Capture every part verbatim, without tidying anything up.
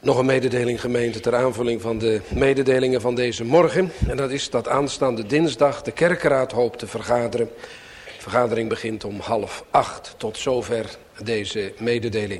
Nog een mededeling, gemeente, ter aanvulling van de mededelingen van deze morgen. En dat is dat aanstaande dinsdag de kerkenraad hoopt te vergaderen. De vergadering begint om half acht. Tot zover deze mededeling.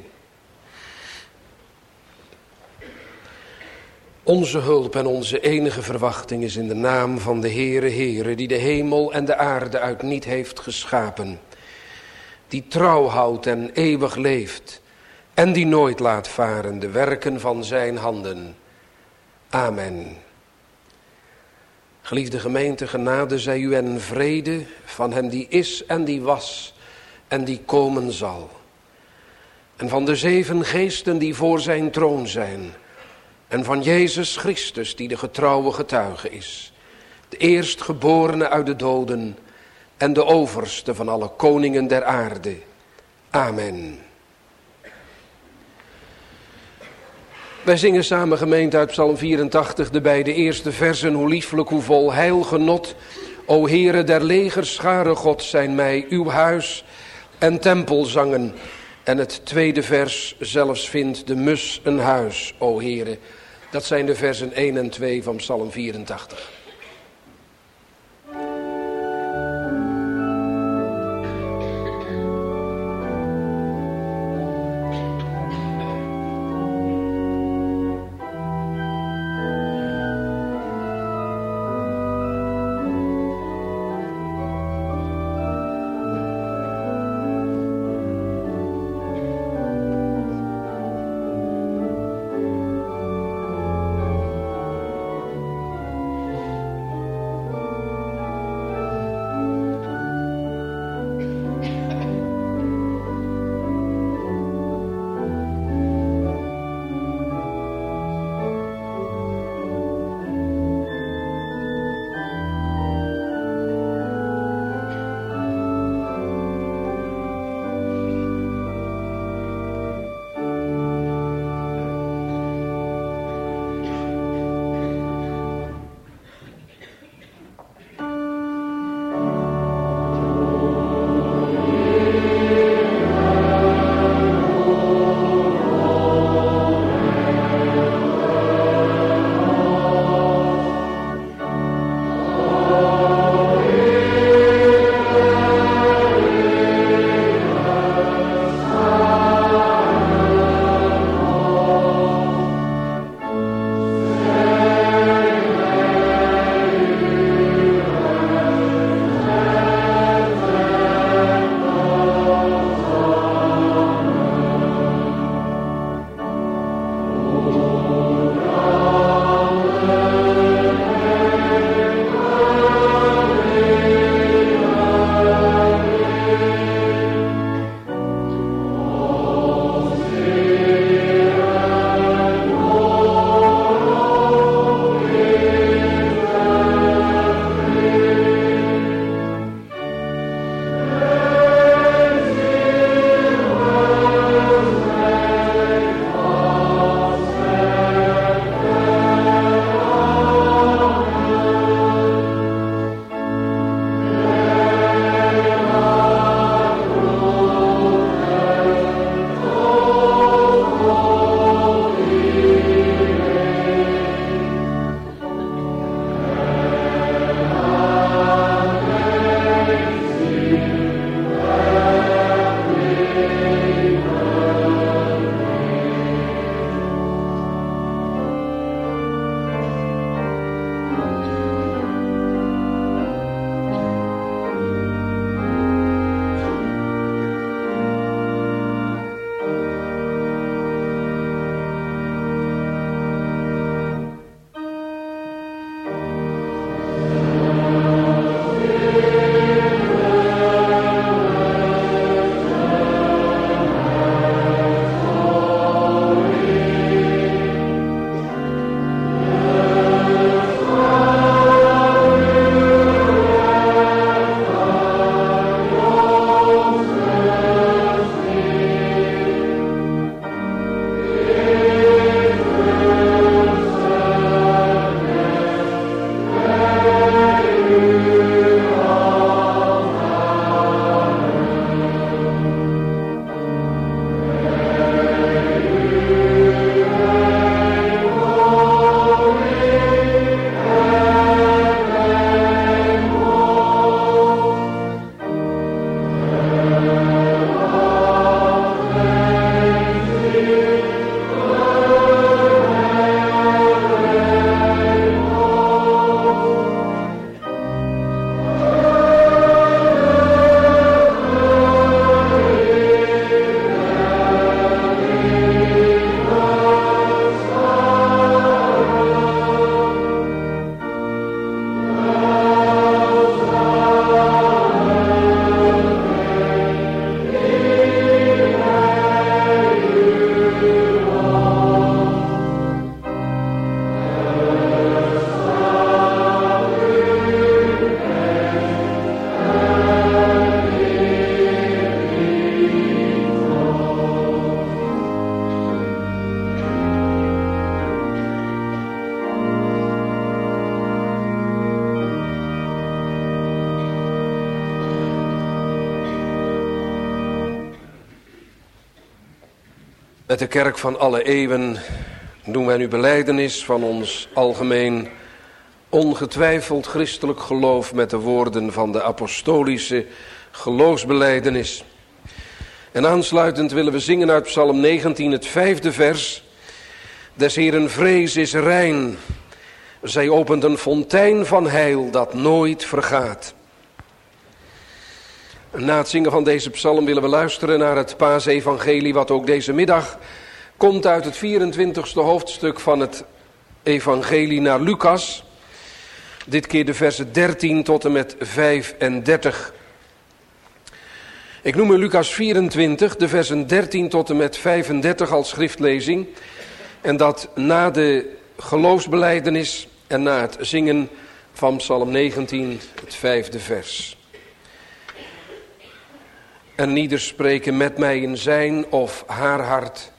Onze hulp en onze enige verwachting is in de naam van de Heere Heere, die de hemel en de aarde uit niet heeft geschapen. Die trouw houdt en eeuwig leeft. En die nooit laat varen de werken van zijn handen. Amen. Geliefde gemeente, genade zij u en vrede van hem die is en die was en die komen zal. En van de zeven geesten die voor zijn troon zijn. En van Jezus Christus die de getrouwe getuige is. De eerstgeborene uit de doden en de overste van alle koningen der aarde. Amen. Wij zingen samen, gemeente, uit Psalm vierentachtig, de beide eerste versen. Hoe lieflijk, hoe vol heilgenot. O Heere der legerscharen God, zijn mij uw huis en tempelzangen. En het tweede vers, zelfs vindt de mus een huis, o Heere. Dat zijn de versen één en twee van Psalm vierentachtig. Met de kerk van alle eeuwen doen wij nu belijdenis van ons algemeen ongetwijfeld christelijk geloof met de woorden van de apostolische geloofsbelijdenis. En aansluitend willen we zingen uit Psalm negentien, het vijfde vers. Des Heeren vrees is rein. Zij opent een fontein van heil dat nooit vergaat. Na het zingen van deze psalm willen we luisteren naar het paasevangelie, wat ook deze middag komt uit het vierentwintigste hoofdstuk van het evangelie naar Lucas. Dit keer de versen dertien tot en met vijfendertig. Ik noem in Lucas vierentwintig de versen dertien tot en met vijfendertig als schriftlezing. En dat na de geloofsbelijdenis en na het zingen van Psalm negentien, het vijfde vers. En ieder spreken met mij in zijn of haar hart.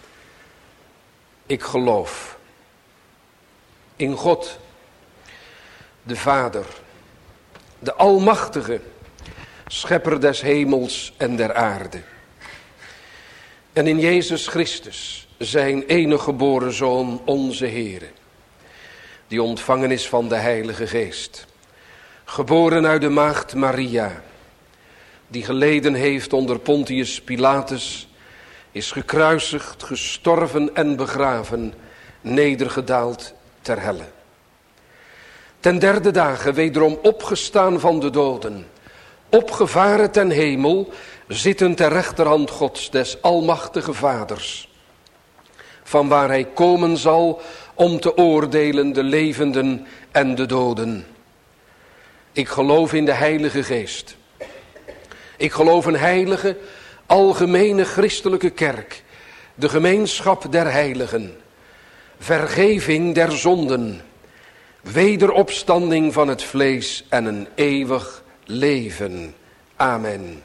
Ik geloof in God, de Vader, de Almachtige, Schepper des hemels en der aarde. En in Jezus Christus, zijn enige geboren Zoon, onze Heere, die ontvangen is van de Heilige Geest, geboren uit de maagd Maria, die geleden heeft onder Pontius Pilatus, is gekruisigd, gestorven en begraven, nedergedaald ter helle. Ten derde dagen wederom opgestaan van de doden, opgevaren ten hemel, zitten ter rechterhand Gods, des almachtige Vaders, vanwaar hij komen zal om te oordelen de levenden en de doden. Ik geloof in de Heilige Geest. Ik geloof een heilige, algemene christelijke kerk, de gemeenschap der heiligen, vergeving der zonden, wederopstanding van het vlees en een eeuwig leven. Amen.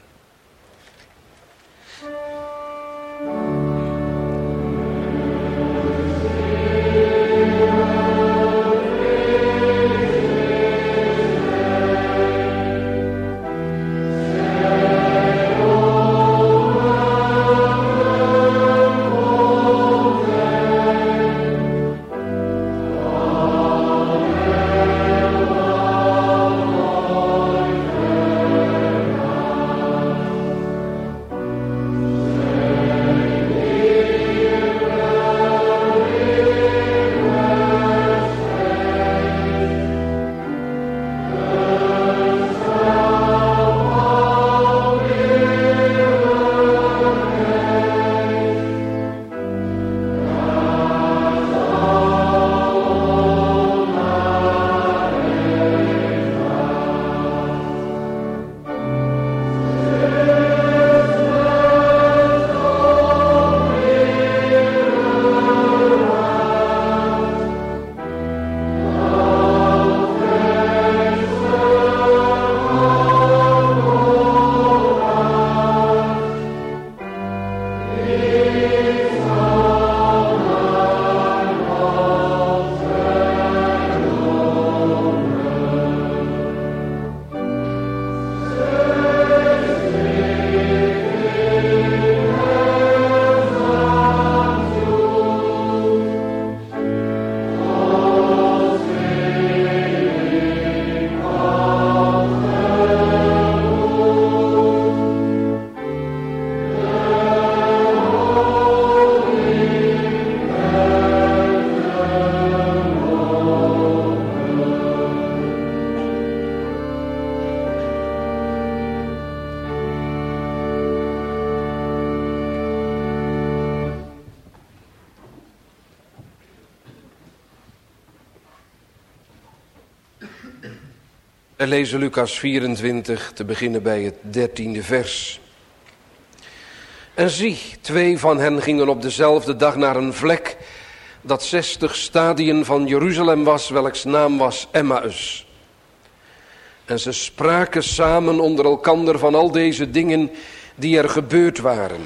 We lezen Lucas vierentwintig, te beginnen bij het dertiende vers. En zie, twee van hen gingen op dezelfde dag naar een vlek dat zestig stadien van Jeruzalem was, welks naam was Emmaus. En ze spraken samen onder elkander van al deze dingen die er gebeurd waren.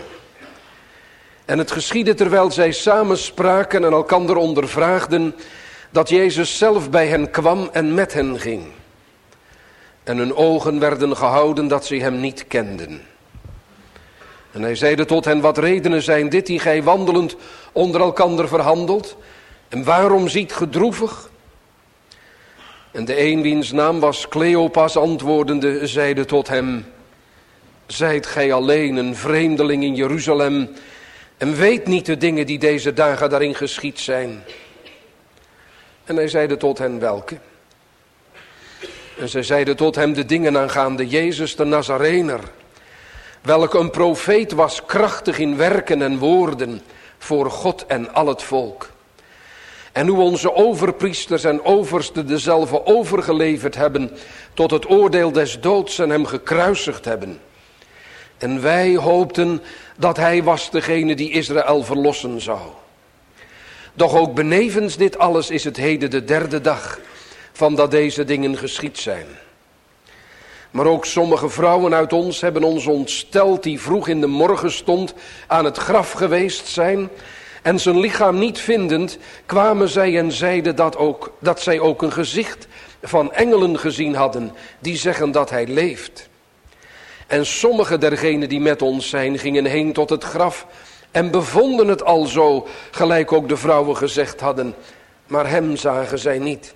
En het geschiedde terwijl zij samen spraken en elkander ondervraagden, dat Jezus zelf bij hen kwam en met hen ging. En hun ogen werden gehouden dat ze hem niet kenden. En hij zeide tot hen, wat redenen zijn dit die gij wandelend onder elkander verhandelt? En waarom ziet ge droevig? En de een wiens naam was Cleopas antwoordende, zeide tot hem, zijt gij alleen een vreemdeling in Jeruzalem en weet niet de dingen die deze dagen daarin geschied zijn? En hij zeide tot hen, welke? En zij zeiden tot hem de dingen aangaande Jezus de Nazarener, welke een profeet was, krachtig in werken en woorden voor God en al het volk. En hoe onze overpriesters en oversten dezelfde overgeleverd hebben tot het oordeel des doods en hem gekruisigd hebben. En wij hoopten dat hij was degene die Israël verlossen zou. Doch ook benevens dit alles is het heden de derde dag van dat deze dingen geschied zijn. Maar ook sommige vrouwen uit ons hebben ons ontsteld die vroeg in de morgenstond aan het graf geweest zijn. En zijn lichaam niet vindend kwamen zij en zeiden dat, ook, dat zij ook een gezicht van engelen gezien hadden die zeggen dat hij leeft. En sommige dergenen die met ons zijn gingen heen tot het graf en bevonden het alzo, gelijk ook de vrouwen gezegd hadden, maar hem zagen zij niet.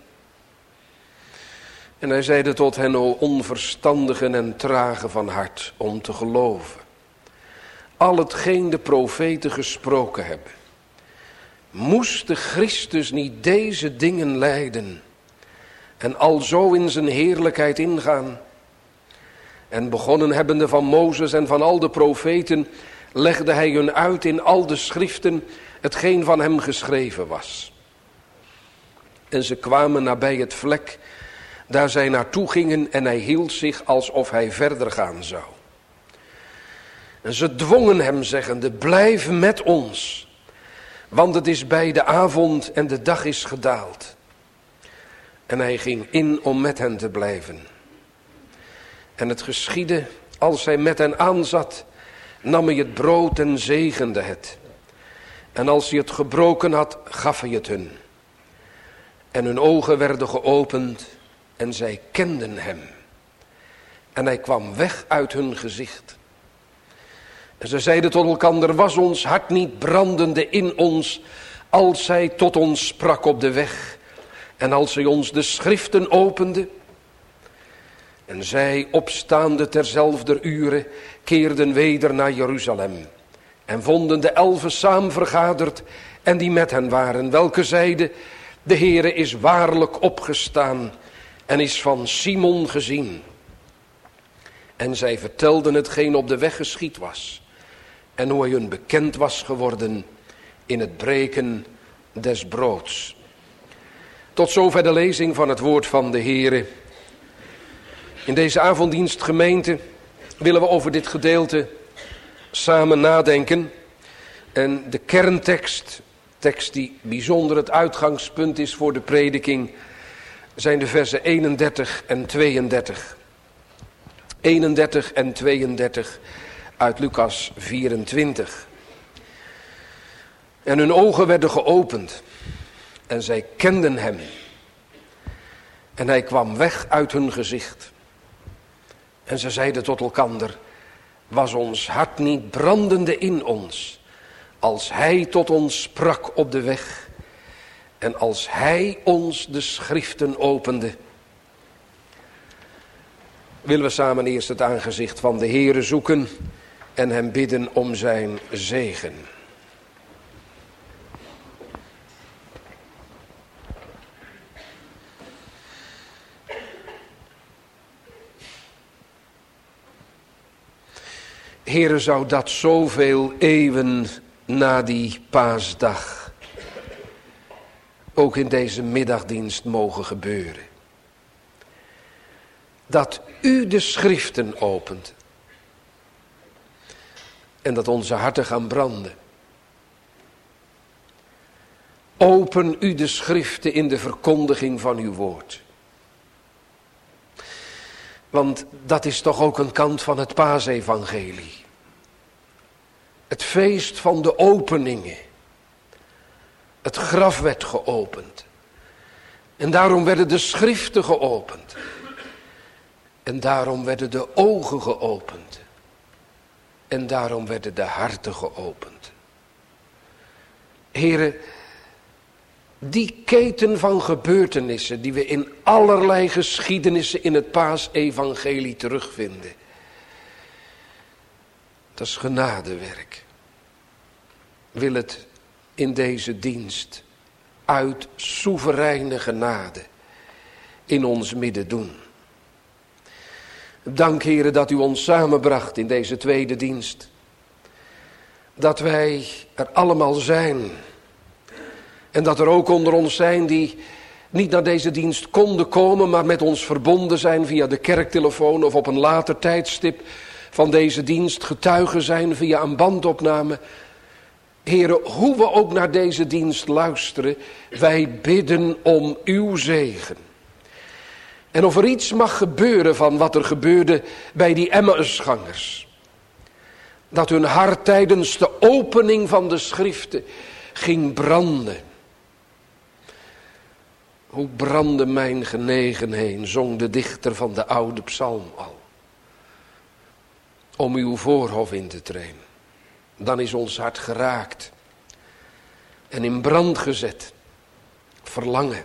En hij zeide tot hen, o onverstandigen en tragen van hart, om te geloven. Al hetgeen de profeten gesproken hebben. Moest de Christus niet deze dingen lijden en alzo in zijn heerlijkheid ingaan? En begonnen hebbende van Mozes en van al de profeten, legde hij hun uit in al de schriften hetgeen van hem geschreven was. En ze kwamen nabij het vlek, daar zij naartoe gingen, en hij hield zich alsof hij verder gaan zou. En ze dwongen hem, zeggende, blijf met ons, want het is bij de avond en de dag is gedaald. En hij ging in om met hen te blijven. En het geschiedde, als hij met hen aanzat, nam hij het brood en zegende het. En als hij het gebroken had, gaf hij het hun. En hun ogen werden geopend en zij kenden hem. En hij kwam weg uit hun gezicht. En ze zeiden tot elkander, was ons hart niet brandende in ons, als zij tot ons sprak op de weg, en als zij ons de schriften opende? En zij, opstaande terzelfder ure, keerden weder naar Jeruzalem, en vonden de elfen saamvergaderd, en die met hen waren, welke zeiden, de Heere is waarlijk opgestaan, en is van Simon gezien. En zij vertelden hetgeen op de weg geschied was, en hoe hij hun bekend was geworden in het breken des broods. Tot zover de lezing van het woord van de Heere. In deze avonddienst gemeente willen we over dit gedeelte samen nadenken. En de kerntekst, tekst die bijzonder het uitgangspunt is voor de prediking, zijn de versen eenendertig en tweeëndertig. eenendertig en tweeëndertig uit Lucas vierentwintig. En hun ogen werden geopend en zij kenden hem. En hij kwam weg uit hun gezicht. En ze zeiden tot elkander, was ons hart niet brandende in ons, als hij tot ons sprak op de weg en als hij ons de schriften opende. Willen we samen eerst het aangezicht van de Heere zoeken en hem bidden om zijn zegen. Heere, zou dat zoveel eeuwen na die paasdag ook in deze middagdienst mogen gebeuren. Dat u de schriften opent. En dat onze harten gaan branden. Open u de schriften in de verkondiging van uw woord. Want dat is toch ook een kant van het paasevangelie. Het feest van de openingen. Het graf werd geopend. En daarom werden de schriften geopend. En daarom werden de ogen geopend. En daarom werden de harten geopend. Heren, die keten van gebeurtenissen die we in allerlei geschiedenissen in het Paasevangelie terugvinden. Dat is genadewerk. Wil het in deze dienst uit soevereine genade in ons midden doen. Dank, Heere, dat u ons samenbracht in deze tweede dienst. Dat wij er allemaal zijn. En dat er ook onder ons zijn die niet naar deze dienst konden komen, maar met ons verbonden zijn via de kerktelefoon of op een later tijdstip van deze dienst getuigen zijn via een bandopname. Heere, hoe we ook naar deze dienst luisteren, wij bidden om uw zegen. En of er iets mag gebeuren van wat er gebeurde bij die Emmausgangers. Dat hun hart tijdens de opening van de schriften ging branden. Hoe brandde mijn genegen heen, zong de dichter van de oude psalm al. Om uw voorhof in te treden. Dan is ons hart geraakt. En in brand gezet. Verlangen.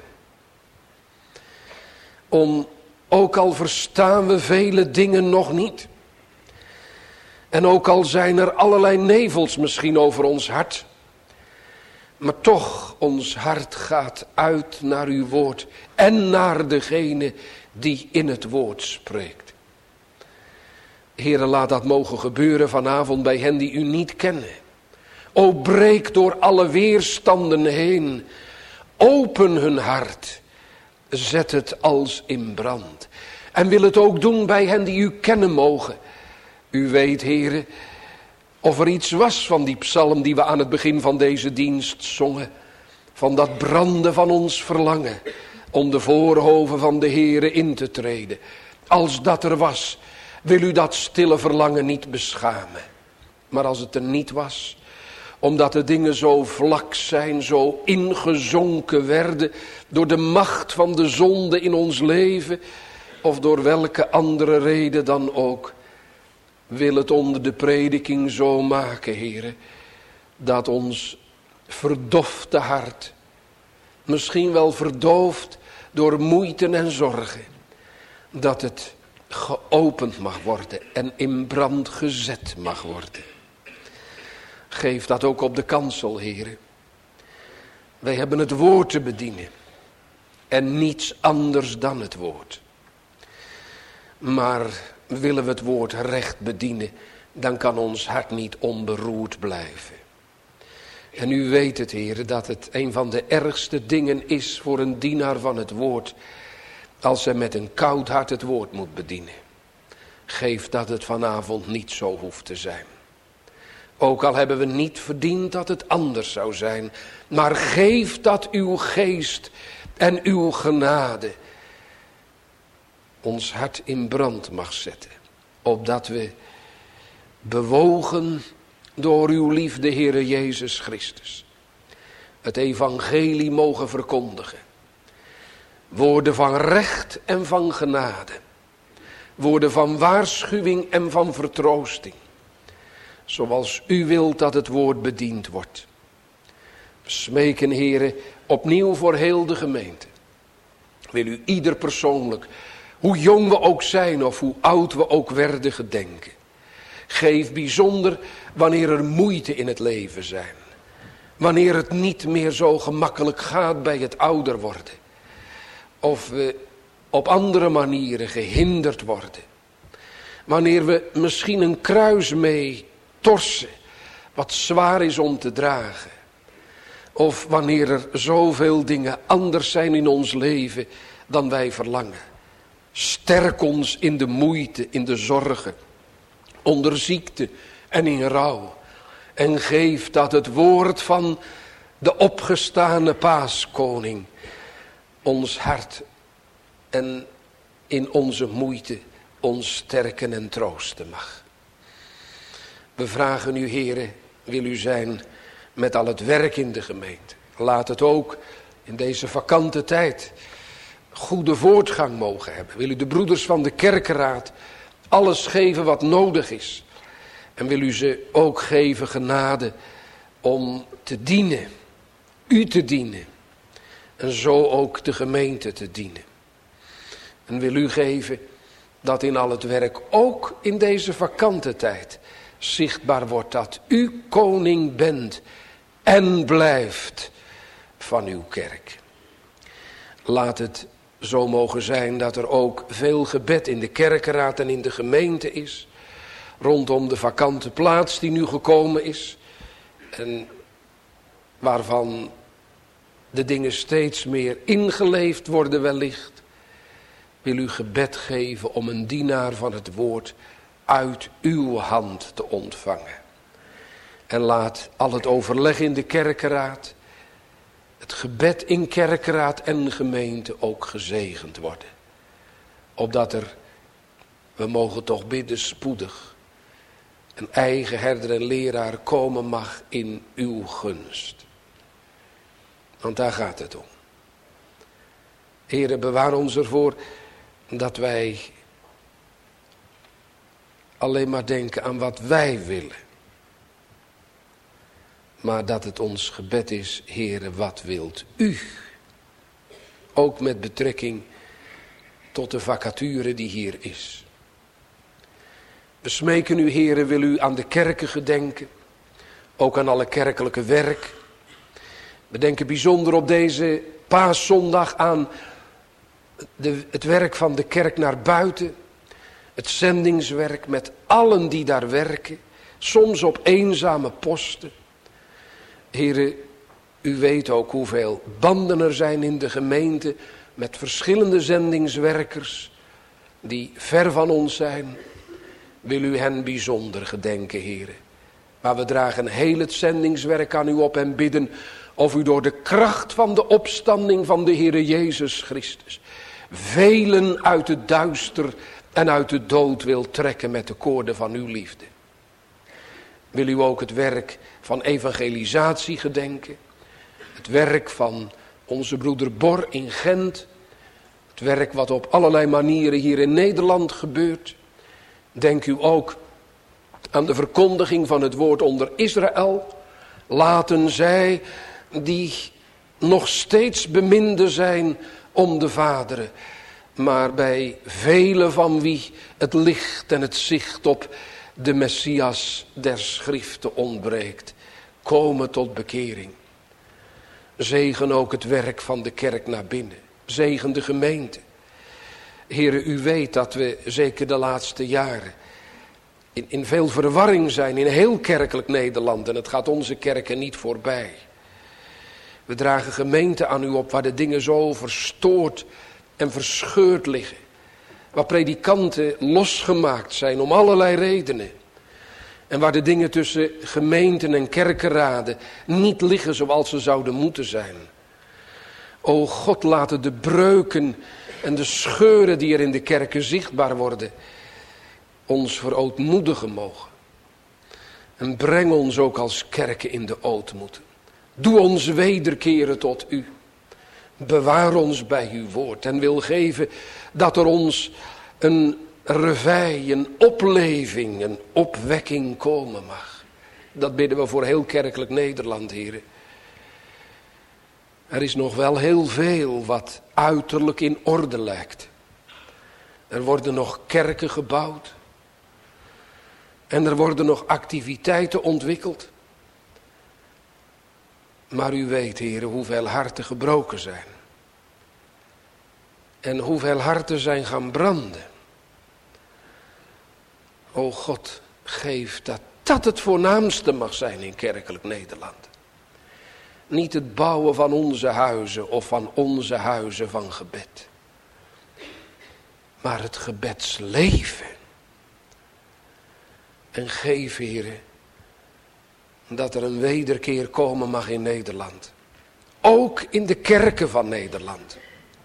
Om, ook al verstaan we vele dingen nog niet. En ook al zijn er allerlei nevels misschien over ons hart. Maar toch, ons hart gaat uit naar uw woord. En naar degene die in het woord spreekt. Heere, laat dat mogen gebeuren vanavond bij hen die u niet kennen. O, breek door alle weerstanden heen. Open hun hart. Zet het als in brand. En wil het ook doen bij hen die u kennen mogen. U weet, Heere, of er iets was van die psalm die we aan het begin van deze dienst zongen. Van dat branden van ons verlangen. Om de voorhoven van de Heere in te treden. Als dat er was, wil u dat stille verlangen niet beschamen. Maar als het er niet was, omdat de dingen zo vlak zijn, zo ingezonken werden door de macht van de zonde in ons leven, of door welke andere reden dan ook, wil het onder de prediking zo maken, Heere, dat ons verdofte hart, misschien wel verdoofd door moeite en zorgen, dat het geopend mag worden en in brand gezet mag worden. Geef dat ook op de kansel, Heere. Wij hebben het woord te bedienen. En niets anders dan het woord. Maar willen we het woord recht bedienen, dan kan ons hart niet onberoerd blijven. En u weet het, Heere, dat het een van de ergste dingen is voor een dienaar van het woord, als hij met een koud hart het woord moet bedienen. Geef dat het vanavond niet zo hoeft te zijn. Ook al hebben we niet verdiend dat het anders zou zijn. Maar geef dat uw geest en uw genade ons hart in brand mag zetten. Opdat we bewogen door uw liefde, Heere Jezus Christus, het evangelie mogen verkondigen. Woorden van recht en van genade. Woorden van waarschuwing en van vertroosting. Zoals u wilt dat het woord bediend wordt. We smeken, Heere, opnieuw voor heel de gemeente. Wil u ieder persoonlijk, hoe jong we ook zijn of hoe oud we ook werden, gedenken. Geef bijzonder wanneer er moeite in het leven zijn. Wanneer het niet meer zo gemakkelijk gaat bij het ouder worden. Of we op andere manieren gehinderd worden. Wanneer we misschien een kruis mee torsen, wat zwaar is om te dragen. Of wanneer er zoveel dingen anders zijn in ons leven dan wij verlangen. Sterk ons in de moeite, in de zorgen, onder ziekte en in rouw. En geef dat het woord van de opgestane Paaskoning ons hart en in onze moeite ons sterken en troosten mag. We vragen u, Heere, wil u zijn met al het werk in de gemeente. Laat het ook in deze vakante tijd goede voortgang mogen hebben. Wil u de broeders van de kerkenraad alles geven wat nodig is. En wil u ze ook geven genade om te dienen. U te dienen. En zo ook de gemeente te dienen. En wil u geven dat in al het werk, ook in deze vakante tijd, zichtbaar wordt dat u koning bent en blijft van uw kerk. Laat het zo mogen zijn dat er ook veel gebed in de kerkenraad en in de gemeente is. Rondom de vakante plaats die nu gekomen is. En waarvan de dingen steeds meer ingeleefd worden wellicht. Wil u gebed geven om een dienaar van het woord uit uw hand te ontvangen. En laat al het overleg in de kerkenraad, het gebed in kerkenraad en gemeente ook gezegend worden. Opdat er, we mogen toch bidden spoedig, een eigen herder en leraar komen mag in uw gunst. Want daar gaat het om. Heere, bewaar ons ervoor dat wij alleen maar denken aan wat wij willen. Maar dat het ons gebed is, Heere, wat wilt u? Ook met betrekking tot de vacature die hier is. We smeken u, Heere, wil u aan de kerken gedenken. Ook aan alle kerkelijke werk. We denken bijzonder op deze paaszondag aan de, het werk van de kerk naar buiten. Het zendingswerk met allen die daar werken. Soms op eenzame posten. Heere, u weet ook hoeveel banden er zijn in de gemeente met verschillende zendingswerkers die ver van ons zijn. Wil u hen bijzonder gedenken, Heere. Maar we dragen heel het zendingswerk aan u op en bidden of u door de kracht van de opstanding van de Heere Jezus Christus velen uit het duister en uit de dood wil trekken met de koorden van uw liefde. Wil u ook het werk van evangelisatie gedenken. Het werk van onze broeder Bor in Gent. Het werk wat op allerlei manieren hier in Nederland gebeurt. Denk u ook aan de verkondiging van het woord onder Israël. Laten zij die nog steeds beminde zijn om de vaderen. Maar bij velen van wie het licht en het zicht op de Messias der schriften ontbreekt, komen tot bekering. Zegen ook het werk van de kerk naar binnen. Zegen de gemeente. Heere, u weet dat we zeker de laatste jaren in, in veel verwarring zijn in heel kerkelijk Nederland. En het gaat onze kerken niet voorbij. We dragen gemeenten aan u op waar de dingen zo verstoord en verscheurd liggen. Waar predikanten losgemaakt zijn om allerlei redenen. En waar de dingen tussen gemeenten en kerkenraden niet liggen zoals ze zouden moeten zijn. O God, laten de breuken en de scheuren die er in de kerken zichtbaar worden ons verootmoedigen mogen. En breng ons ook als kerken in de ootmoed. Doe ons wederkeren tot u. Bewaar ons bij uw woord en wil geven dat er ons een reveil, een opleving, een opwekking komen mag. Dat bidden we voor heel kerkelijk Nederland, heren. Er is nog wel heel veel wat uiterlijk in orde lijkt. Er worden nog kerken gebouwd. En er worden nog activiteiten ontwikkeld. Maar u weet, heren, hoeveel harten gebroken zijn. En hoeveel harten zijn gaan branden. O God, geef dat dat het voornaamste mag zijn in kerkelijk Nederland. Niet het bouwen van onze huizen of van onze huizen van gebed. Maar het gebedsleven. En geef, heren, dat er een wederkeer komen mag in Nederland. Ook in de kerken van Nederland.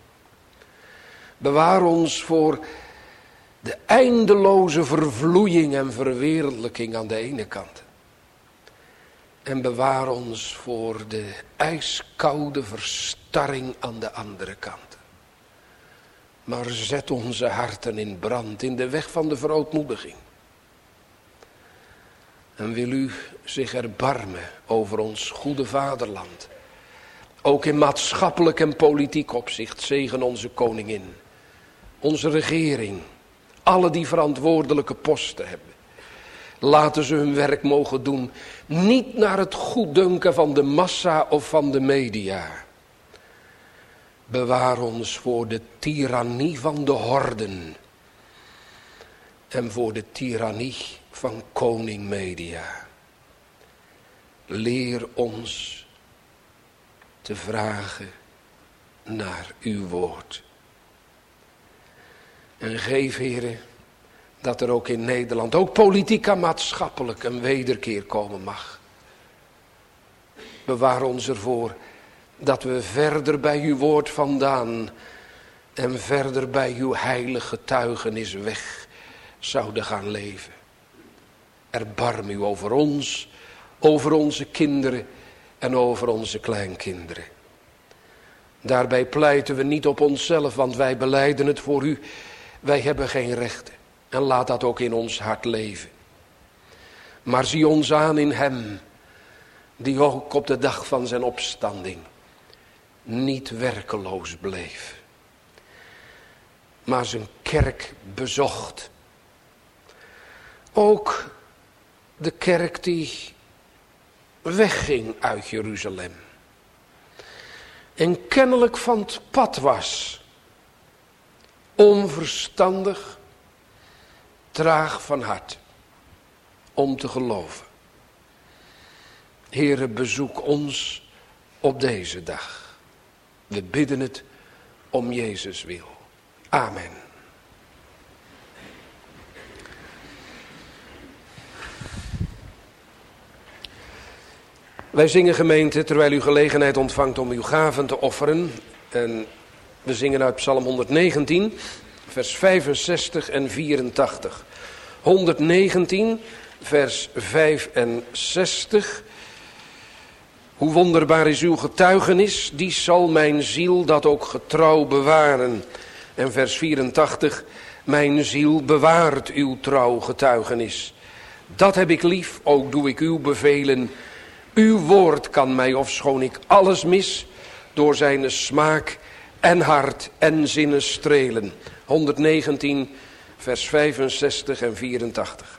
Bewaar ons voor de eindeloze vervloeiing en verwereldlijking aan de ene kant. En bewaar ons voor de ijskoude verstarring aan de andere kant. Maar zet onze harten in brand in de weg van de verootmoediging. En wil u zich erbarmen over ons goede vaderland. Ook in maatschappelijk en politiek opzicht zegen onze koningin. Onze regering. Alle die verantwoordelijke posten hebben. Laten ze hun werk mogen doen. Niet naar het goeddunken van de massa of van de media. Bewaar ons voor de tirannie van de horden. En voor de tirannie van koning media. Leer ons te vragen naar uw woord. En geef, Heere, dat er ook in Nederland, ook politiek en maatschappelijk, een wederkeer komen mag. Bewaar ons ervoor dat we verder bij uw woord vandaan en verder bij uw heilige getuigenis weg zouden gaan leven. Erbarm u over ons, over onze kinderen en over onze kleinkinderen. Daarbij pleiten we niet op onszelf, want wij belijden het voor u. Wij hebben geen rechten. En laat dat ook in ons hart leven. Maar zie ons aan in hem, die ook op de dag van zijn opstanding niet werkeloos bleef, maar zijn kerk bezocht. Ook de kerk die wegging uit Jeruzalem en kennelijk van het pad was, onverstandig, traag van hart om te geloven. Heere, bezoek ons op deze dag. We bidden het om Jezus wil. Amen. Wij zingen, gemeente, terwijl u gelegenheid ontvangt om uw gaven te offeren. En we zingen uit Psalm honderdnegentien, vers vijfenzestig en vierentachtig. honderdnegentien, vers vijfenzestig. Hoe wonderbaar is uw getuigenis, die zal mijn ziel dat ook getrouw bewaren. En vers vierentachtig, mijn ziel bewaart uw trouw getuigenis. Dat heb ik lief, ook doe ik uw bevelen. Uw woord kan mij, ofschoon ik alles mis, door zijn smaak en hart en zinnen strelen. honderdnegentien, vers vijfenzestig en vierentachtig.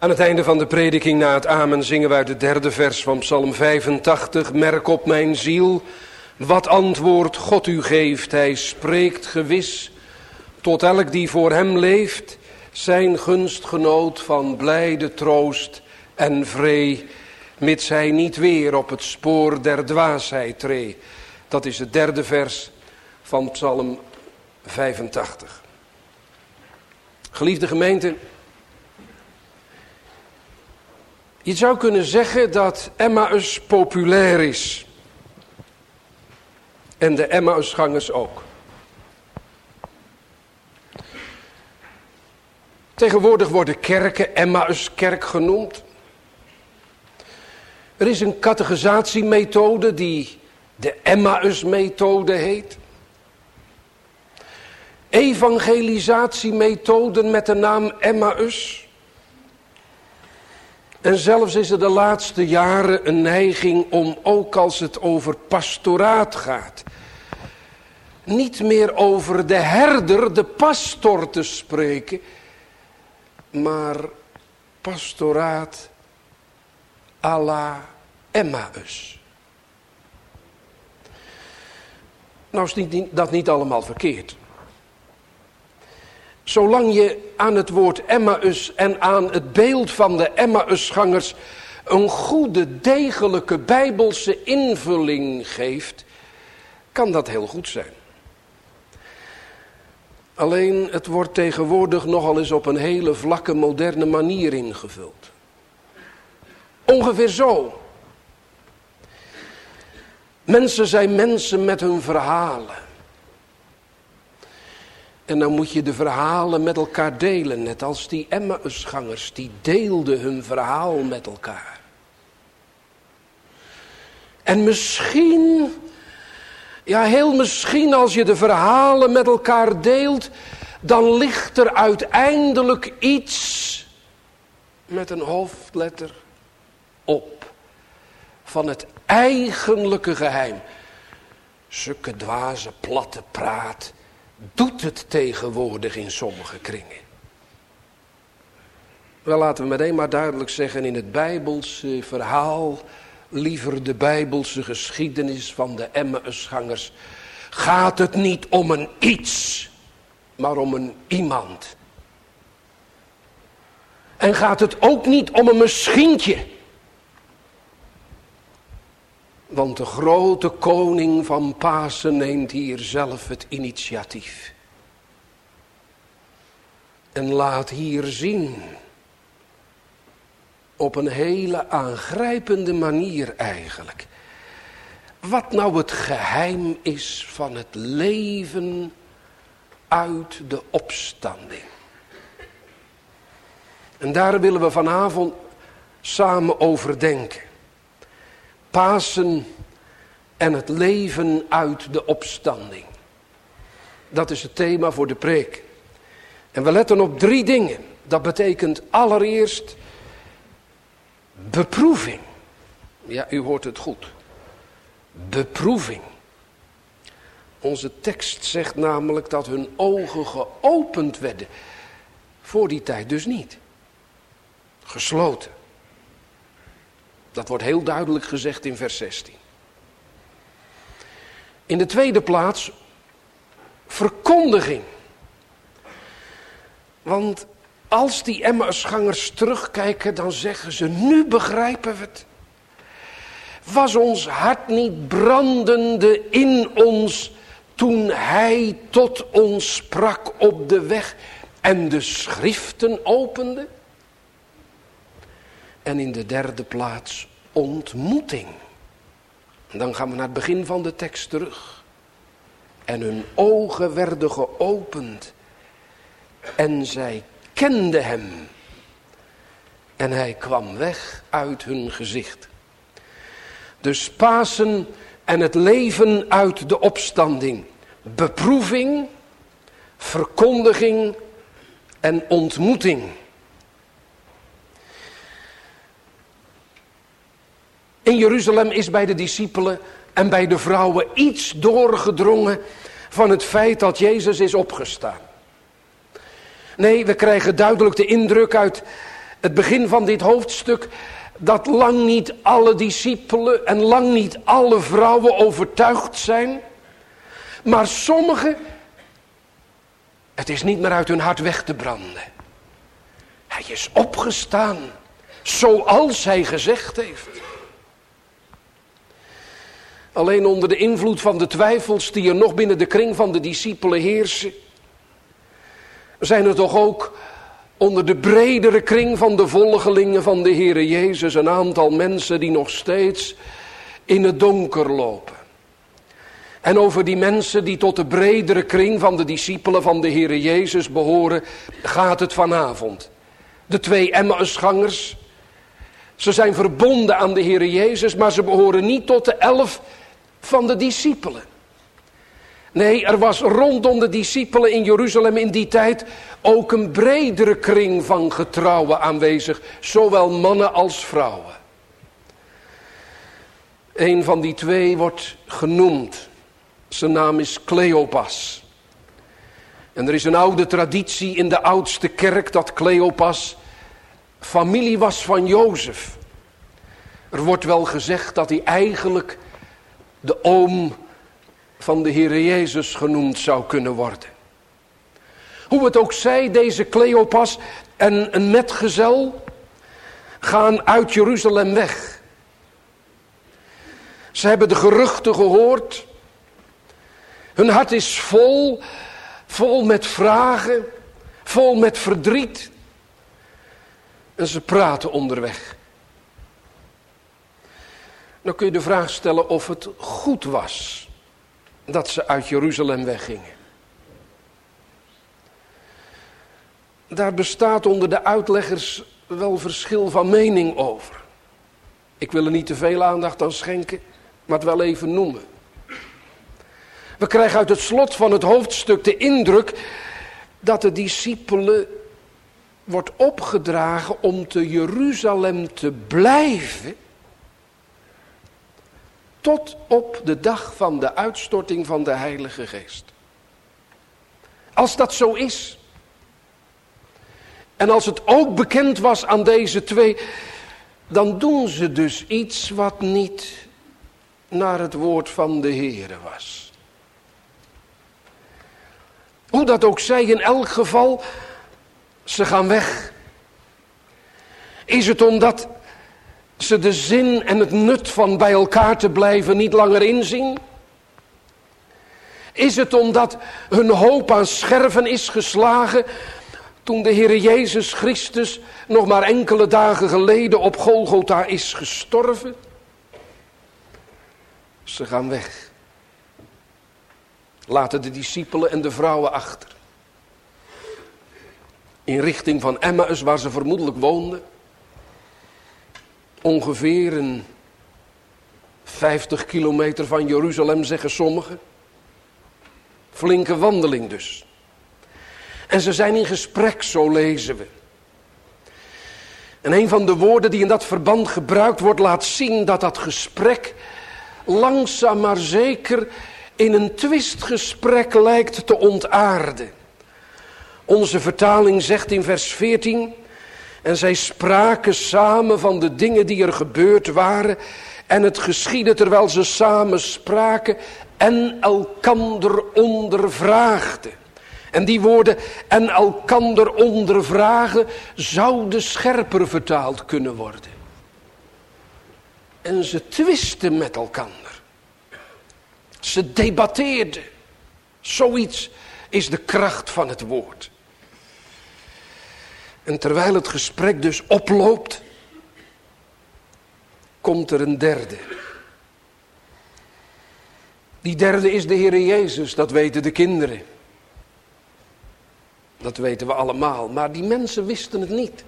Aan het einde van de prediking na het amen zingen we uit het derde vers van Psalm vijfentachtig. Merk op mijn ziel, wat antwoord God u geeft. Hij spreekt gewis tot elk die voor hem leeft. Zijn gunstgenoot van blijde troost en vree. Mits hij niet weer op het spoor der dwaasheid tree. Dat is het derde vers van Psalm vijfentachtig. Geliefde gemeente, je zou kunnen zeggen dat Emmaus populair is. En de Emmausgangers ook. Tegenwoordig worden kerken Emmauskerk genoemd. Er is een categorisatiemethode die de Emmaus-methode heet. Evangelisatiemethoden met de naam Emmaus. En zelfs is er de laatste jaren een neiging om, ook als het over pastoraat gaat, niet meer over de herder, de pastor te spreken, maar pastoraat à la Emmaus. Nou is niet, dat niet allemaal verkeerd. Zolang je aan het woord Emmaus en aan het beeld van de Emmausgangers een goede, degelijke bijbelse invulling geeft, kan dat heel goed zijn. Alleen het wordt tegenwoordig nogal eens op een hele vlakke, moderne manier ingevuld. Ongeveer zo. Mensen zijn mensen met hun verhalen. En dan moet je de verhalen met elkaar delen. Net als die Emmausgangers, die deelden hun verhaal met elkaar. En misschien, ja heel misschien als je de verhalen met elkaar deelt, dan ligt er uiteindelijk iets met een hoofdletter op. Van het eigenlijke geheim. Zulke dwaze, platte praat doet het tegenwoordig in sommige kringen. Wel, laten we meteen maar duidelijk zeggen, in het Bijbelse verhaal, liever de Bijbelse geschiedenis van de Emmausgangers, gaat het niet om een iets, maar om een iemand. En gaat het ook niet om een misschientje. Want de grote koning van Pasen neemt hier zelf het initiatief. En laat hier zien, op een hele aangrijpende manier eigenlijk, wat nou het geheim is van het leven uit de opstanding. En daar willen we vanavond samen over denken. Pasen en het leven uit de opstanding. Dat is het thema voor de preek. En we letten op drie dingen. Dat betekent allereerst beproeving. Ja, u hoort het goed. Beproeving. Onze tekst zegt namelijk dat hun ogen geopend werden. Voor die tijd dus niet. Gesloten. Dat wordt heel duidelijk gezegd in vers zestien. In de tweede plaats verkondiging. Want als die Emmausgangers terugkijken, dan zeggen ze, nu begrijpen we het. Was ons hart niet brandende in ons toen hij tot ons sprak op de weg en de schriften opende? En in de derde plaats ontmoeting. En dan gaan we naar het begin van de tekst terug. En hun ogen werden geopend. En zij kenden hem. En hij kwam weg uit hun gezicht. Dus Pasen en het leven uit de opstanding. Beproeving, verkondiging en ontmoeting. In Jeruzalem is bij de discipelen en bij de vrouwen iets doorgedrongen van het feit dat Jezus is opgestaan. Nee, we krijgen duidelijk de indruk uit het begin van dit hoofdstuk, dat lang niet alle discipelen en lang niet alle vrouwen overtuigd zijn. Maar sommigen, het is niet meer uit hun hart weg te branden. Hij is opgestaan, zoals hij gezegd heeft. Alleen onder de invloed van de twijfels die er nog binnen de kring van de discipelen heersen, zijn er toch ook onder de bredere kring van de volgelingen van de Heere Jezus een aantal mensen die nog steeds in het donker lopen. En over die mensen die tot de bredere kring van de discipelen van de Heere Jezus behoren, gaat het vanavond. De twee Emmausgangers, ze zijn verbonden aan de Heere Jezus, maar ze behoren niet tot de elf van de discipelen. Nee, er was rondom de discipelen in Jeruzalem in die tijd ook een bredere kring van getrouwen aanwezig, zowel mannen als vrouwen. Een van die twee wordt genoemd. Zijn naam is Cleopas. En er is een oude traditie in de oudste kerk dat Cleopas familie was van Jozef. Er wordt wel gezegd dat hij eigenlijk de oom van de Heere Jezus genoemd zou kunnen worden. Hoe het ook zij, deze Cleopas en een metgezel gaan uit Jeruzalem weg. Ze hebben de geruchten gehoord. Hun hart is vol, vol met vragen, vol met verdriet. En ze praten onderweg. Dan kun je de vraag stellen of het goed was dat ze uit Jeruzalem weggingen. Daar bestaat onder de uitleggers wel verschil van mening over. Ik wil er niet te veel aandacht aan schenken, maar het wel even noemen. We krijgen uit het slot van het hoofdstuk de indruk dat de discipelen wordt opgedragen om te Jeruzalem te blijven tot op de dag van de uitstorting van de Heilige Geest. Als dat zo is, en als het ook bekend was aan deze twee, dan doen ze dus iets wat niet naar het woord van de Heere was. Hoe dat ook zij, in elk geval, ze gaan weg. Is het omdat ze de zin en het nut van bij elkaar te blijven niet langer inzien? Is het omdat hun hoop aan scherven is geslagen toen de Heere Jezus Christus nog maar enkele dagen geleden op Golgotha is gestorven? Ze gaan weg. Laten de discipelen en de vrouwen achter. In richting van Emmaus, waar ze vermoedelijk woonden. Ongeveer een vijftig kilometer van Jeruzalem, zeggen sommigen. Flinke wandeling dus. En ze zijn in gesprek, zo lezen we. En een van de woorden die in dat verband gebruikt wordt, laat zien dat dat gesprek langzaam maar zeker in een twistgesprek lijkt te ontaarden. Onze vertaling zegt in vers veertien: en zij spraken samen van de dingen die er gebeurd waren, en het geschiedde terwijl ze samen spraken en elkander ondervraagden. En die woorden en elkander ondervragen zouden scherper vertaald kunnen worden. En ze twisten met elkander. Ze debatteerden. Zoiets is de kracht van het woord. En terwijl het gesprek dus oploopt, komt er een derde. Die derde is de Heere Jezus, dat weten de kinderen. Dat weten we allemaal, maar die mensen wisten het niet.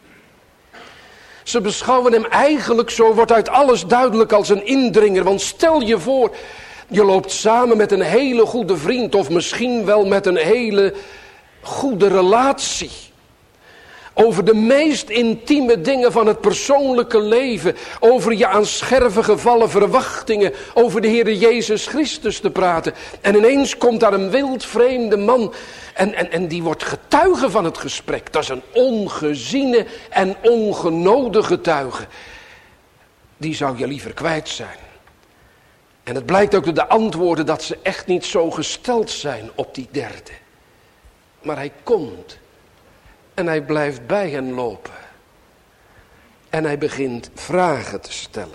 Ze beschouwen hem eigenlijk, zo wordt uit alles duidelijk, als een indringer. Want stel je voor, je loopt samen met een hele goede vriend of misschien wel met een hele goede relatie. Over de meest intieme dingen van het persoonlijke leven. Over je aan scherven gevallen verwachtingen. Over de Heer Jezus Christus te praten. En ineens komt daar een wildvreemde man. En, en, en die wordt getuige van het gesprek. Dat is een ongeziene en ongenode getuige. Die zou je liever kwijt zijn. En het blijkt ook door de antwoorden dat ze echt niet zo gesteld zijn op die derde. Maar hij komt. En hij blijft bij hen lopen. En hij begint vragen te stellen.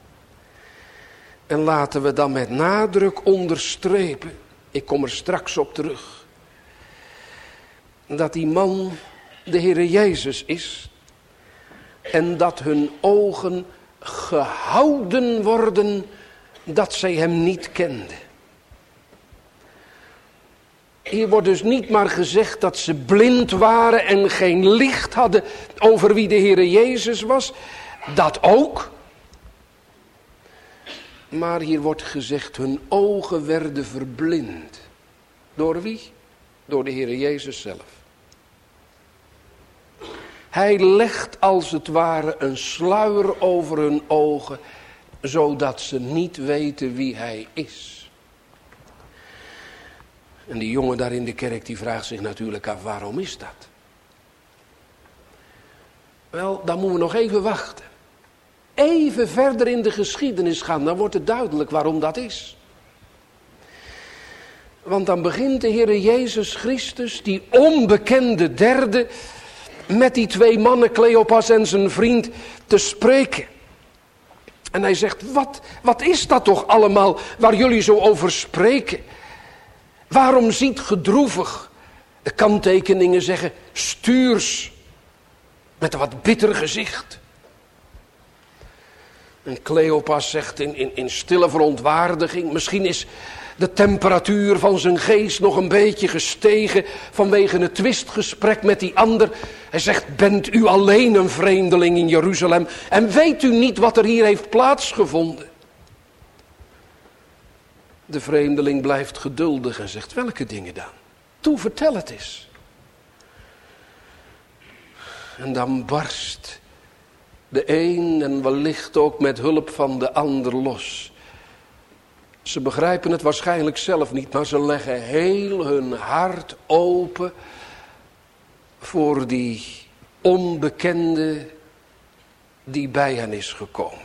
En laten we dan met nadruk onderstrepen. Ik kom er straks op terug. Dat die man de Heere Jezus is. En dat hun ogen gehouden worden dat zij hem niet kenden. Hier wordt dus niet maar gezegd dat ze blind waren en geen licht hadden over wie de Heere Jezus was. Dat ook. Maar hier wordt gezegd, hun ogen werden verblind. Door wie? Door de Heere Jezus zelf. Hij legt als het ware een sluier over hun ogen, zodat ze niet weten wie hij is. En die jongen daar in de kerk die vraagt zich natuurlijk af, waarom is dat? Wel, dan moeten we nog even wachten. Even verder in de geschiedenis gaan, dan wordt het duidelijk waarom dat is. Want dan begint de Heere Jezus Christus, die onbekende derde, met die twee mannen, Cleopas en zijn vriend, te spreken. En hij zegt, wat, wat is dat toch allemaal waar jullie zo over spreken? Waarom ziet gedroevig? De kanttekeningen zeggen stuurs, met een wat bitter gezicht. En Cleopas zegt in, in, in stille verontwaardiging, misschien is de temperatuur van zijn geest nog een beetje gestegen vanwege het twistgesprek met die ander. Hij zegt, bent u alleen een vreemdeling in Jeruzalem en weet u niet wat er hier heeft plaatsgevonden? De vreemdeling blijft geduldig en zegt, welke dingen dan? Toe, vertel het eens. En dan barst de een en wellicht ook met hulp van de ander los. Ze begrijpen het waarschijnlijk zelf niet, maar ze leggen heel hun hart open voor die onbekende die bij hen is gekomen.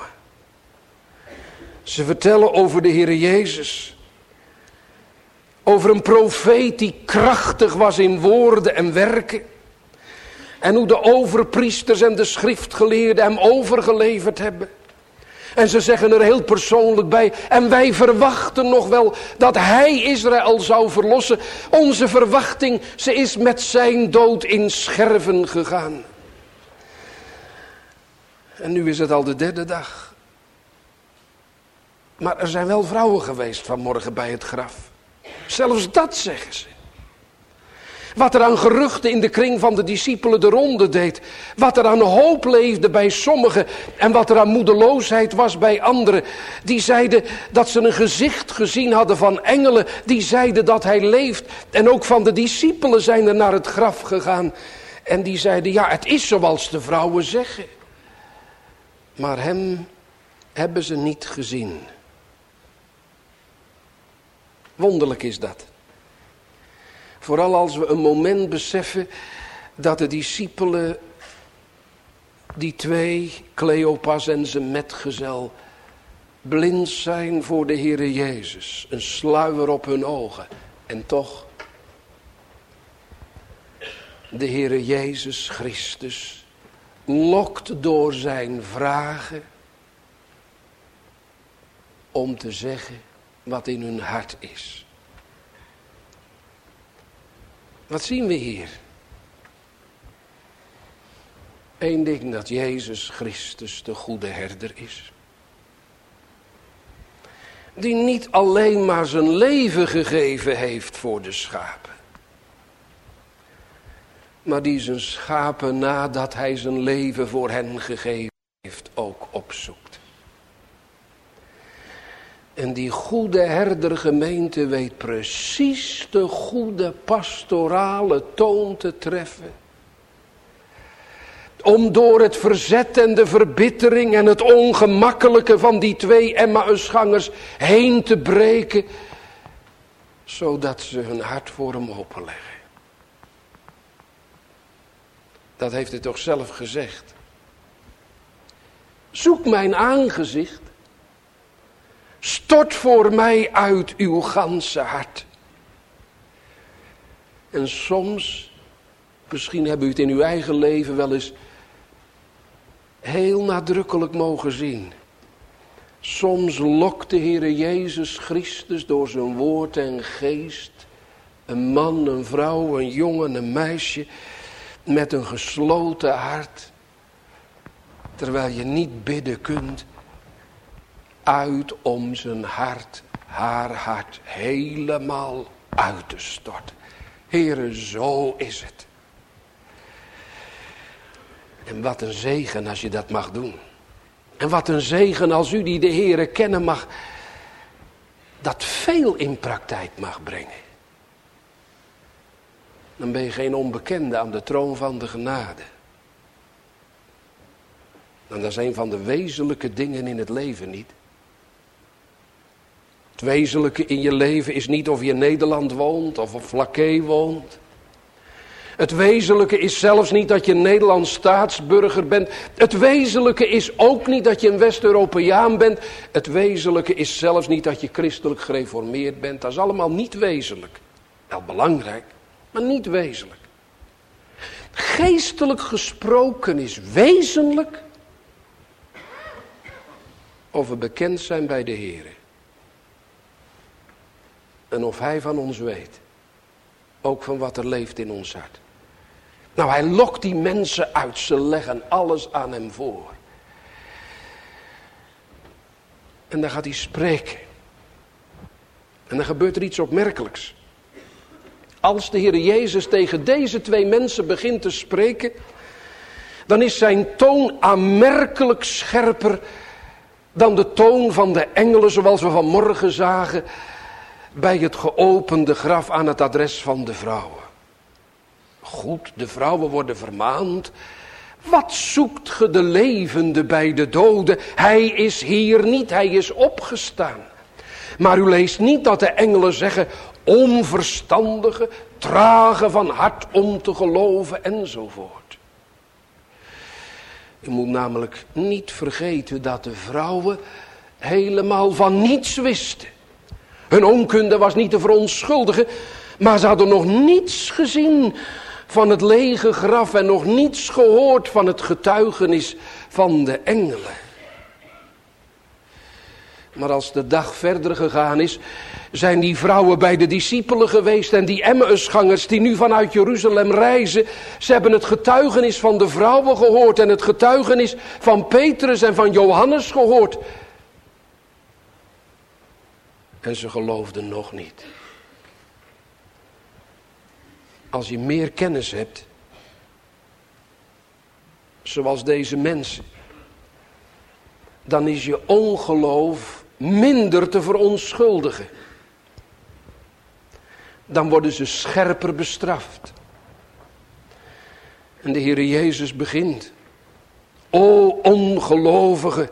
Ze vertellen over de Heere Jezus. Over een profeet die krachtig was in woorden en werken. En hoe de overpriesters en de schriftgeleerden hem overgeleverd hebben. En ze zeggen er heel persoonlijk bij. En wij verwachten nog wel dat hij Israël zou verlossen. Onze verwachting, ze is met zijn dood in scherven gegaan. En nu is het al de derde dag. Maar er zijn wel vrouwen geweest vanmorgen bij het graf. Zelfs dat zeggen ze. Wat er aan geruchten in de kring van de discipelen de ronde deed. Wat er aan hoop leefde bij sommigen. En wat er aan moedeloosheid was bij anderen. Die zeiden dat ze een gezicht gezien hadden van engelen. Die zeiden dat hij leeft. En ook van de discipelen zijn er naar het graf gegaan. En die zeiden, ja, het is zoals de vrouwen zeggen. Maar hem hebben ze niet gezien. Wonderlijk is dat. Vooral als we een moment beseffen dat de discipelen, die twee, Cleopas en zijn metgezel, blind zijn voor de Heere Jezus. Een sluier op hun ogen. En toch, de Heere Jezus Christus lokt door zijn vragen om te zeggen wat in hun hart is. Wat zien we hier? Eén ding, dat Jezus Christus de goede herder is. Die niet alleen maar zijn leven gegeven heeft voor de schapen. Maar die zijn schapen nadat hij zijn leven voor hen gegeven heeft ook opzoekt. En die goede herdergemeente weet precies de goede pastorale toon te treffen. om door het verzet en de verbittering en het ongemakkelijke van die twee Emmausgangers heen te breken, zodat ze hun hart voor hem openleggen. Dat heeft hij toch zelf gezegd. Zoek mijn aangezicht. Stort voor mij uit uw ganse hart. En soms, misschien hebben u het in uw eigen leven wel eens heel nadrukkelijk mogen zien. Soms lokt de Heere Jezus Christus door zijn woord en geest een man, een vrouw, een jongen, een meisje met een gesloten hart, terwijl je niet bidden kunt, uit om zijn hart, haar hart helemaal uit te storten. Heere, zo is het. En wat een zegen als je dat mag doen. En wat een zegen als u die de Heere kennen mag, dat veel in praktijk mag brengen. Dan ben je geen onbekende aan de troon van de genade. En dat is een van de wezenlijke dingen in het leven, niet? Het wezenlijke in je leven is niet of je in Nederland woont of op Vlakke woont. Het wezenlijke is zelfs niet dat je een Nederlands staatsburger bent. Het wezenlijke is ook niet dat je een West-Europeaan bent. Het wezenlijke is zelfs niet dat je christelijk gereformeerd bent. Dat is allemaal niet wezenlijk. Wel belangrijk, maar niet wezenlijk. Geestelijk gesproken is wezenlijk of we bekend zijn bij de Heere. En of Hij van ons weet. Ook van wat er leeft in ons hart. Nou, Hij lokt die mensen uit. Ze leggen alles aan Hem voor. En dan gaat Hij spreken. En dan gebeurt er iets opmerkelijks. Als de Heer Jezus tegen deze twee mensen begint te spreken, dan is zijn toon aanmerkelijk scherper dan de toon van de engelen, zoals we vanmorgen zagen bij het geopende graf aan het adres van de vrouwen. Goed, de vrouwen worden vermaand. Wat zoekt ge de levende bij de doden? Hij is hier niet, hij is opgestaan. Maar u leest niet dat de engelen zeggen, onverstandige, trage van hart om te geloven enzovoort. U moet namelijk niet vergeten dat de vrouwen helemaal van niets wisten. Hun onkunde was niet te verontschuldigen, maar ze hadden nog niets gezien van het lege graf en nog niets gehoord van het getuigenis van de engelen. Maar als de dag verder gegaan is, zijn die vrouwen bij de discipelen geweest en die Emmausgangers die nu vanuit Jeruzalem reizen, ze hebben het getuigenis van de vrouwen gehoord en het getuigenis van Petrus en van Johannes gehoord. En ze geloofden nog niet. Als je meer kennis hebt, zoals deze mensen, dan is je ongeloof minder te verontschuldigen. Dan worden ze scherper bestraft. En de Heere Jezus begint. O ongelovigen,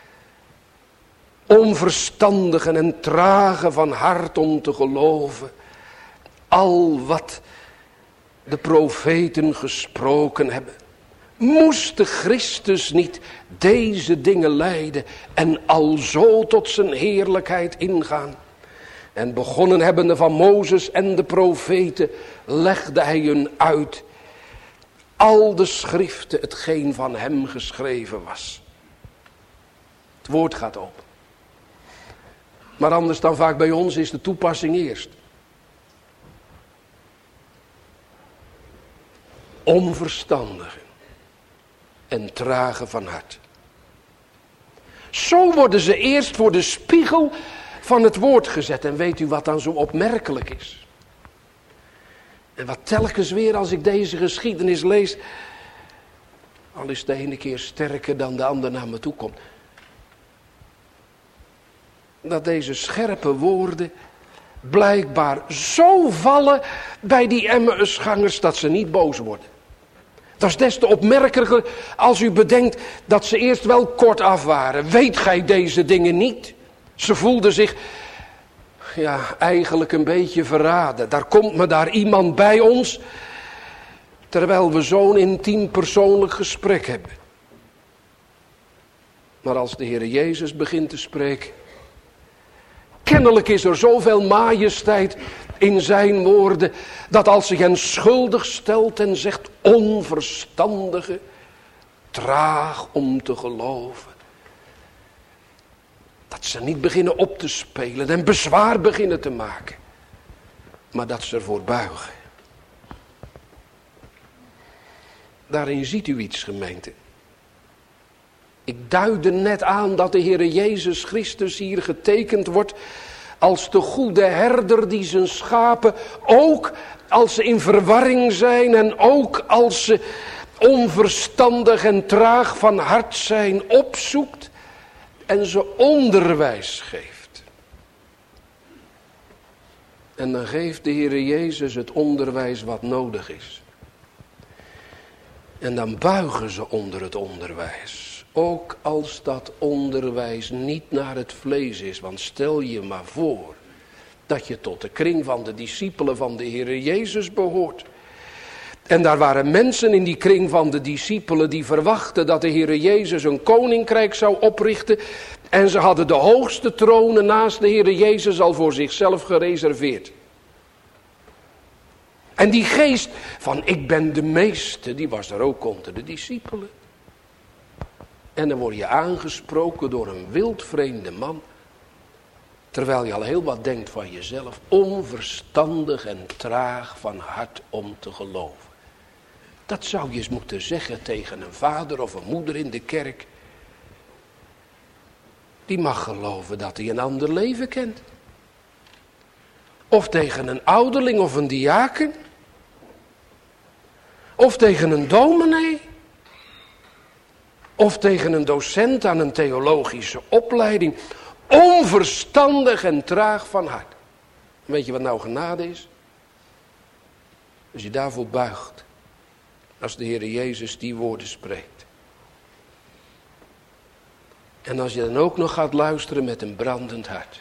onverstandigen en tragen van hart om te geloven. Al wat de profeten gesproken hebben. Moest de Christus niet deze dingen lijden en alzo tot zijn heerlijkheid ingaan? En begonnen hebbende van Mozes en de profeten legde hij hun uit al de schriften, hetgeen van hem geschreven was. Het woord gaat open. Maar anders dan vaak bij ons is de toepassing eerst. Onverstandigen en trage van hart. Zo worden ze eerst voor de spiegel van het woord gezet. En weet u wat dan zo opmerkelijk is? En wat telkens weer als ik deze geschiedenis lees, al is de ene keer sterker dan de ander naar me toe komt. Dat deze scherpe woorden blijkbaar zo vallen bij die Emmausgangers dat ze niet boos worden. Dat is des te opmerkelijker als u bedenkt dat ze eerst wel kortaf waren. Weet gij deze dingen niet? Ze voelden zich ja, eigenlijk een beetje verraden. Daar komt me daar iemand bij ons, terwijl we zo'n intiem persoonlijk gesprek hebben. Maar als de Heer Jezus begint te spreken, kennelijk is er zoveel majesteit in zijn woorden, dat als hij hen schuldig stelt en zegt onverstandige, traag om te geloven, dat ze niet beginnen op te spelen en bezwaar beginnen te maken, maar dat ze ervoor buigen. Daarin ziet u iets, gemeente. Ik duidde net aan dat de Heere Jezus Christus hier getekend wordt als de goede herder die zijn schapen, ook als ze in verwarring zijn en ook als ze onverstandig en traag van hart zijn, opzoekt en ze onderwijs geeft. En dan geeft de Heere Jezus het onderwijs wat nodig is. En dan buigen ze onder het onderwijs. Ook als dat onderwijs niet naar het vlees is. Want stel je maar voor dat je tot de kring van de discipelen van de Heer Jezus behoort. En daar waren mensen in die kring van de discipelen die verwachten dat de Heer Jezus een koninkrijk zou oprichten. En ze hadden de hoogste tronen naast de Heer Jezus al voor zichzelf gereserveerd. En die geest van ik ben de meeste, die was er ook onder de discipelen. En dan word je aangesproken door een wildvreemde man, terwijl je al heel wat denkt van jezelf, onverstandig en traag van hart om te geloven. Dat zou je eens moeten zeggen tegen een vader of een moeder in de kerk. Die mag geloven dat hij een ander leven kent. Of tegen een ouderling of een diaken. Of tegen een dominee. Of tegen een docent aan een theologische opleiding. Onverstandig en traag van hart. Weet je wat nou genade is? Als je daarvoor buigt. Als de Heer Jezus die woorden spreekt. En als je dan ook nog gaat luisteren met een brandend hart.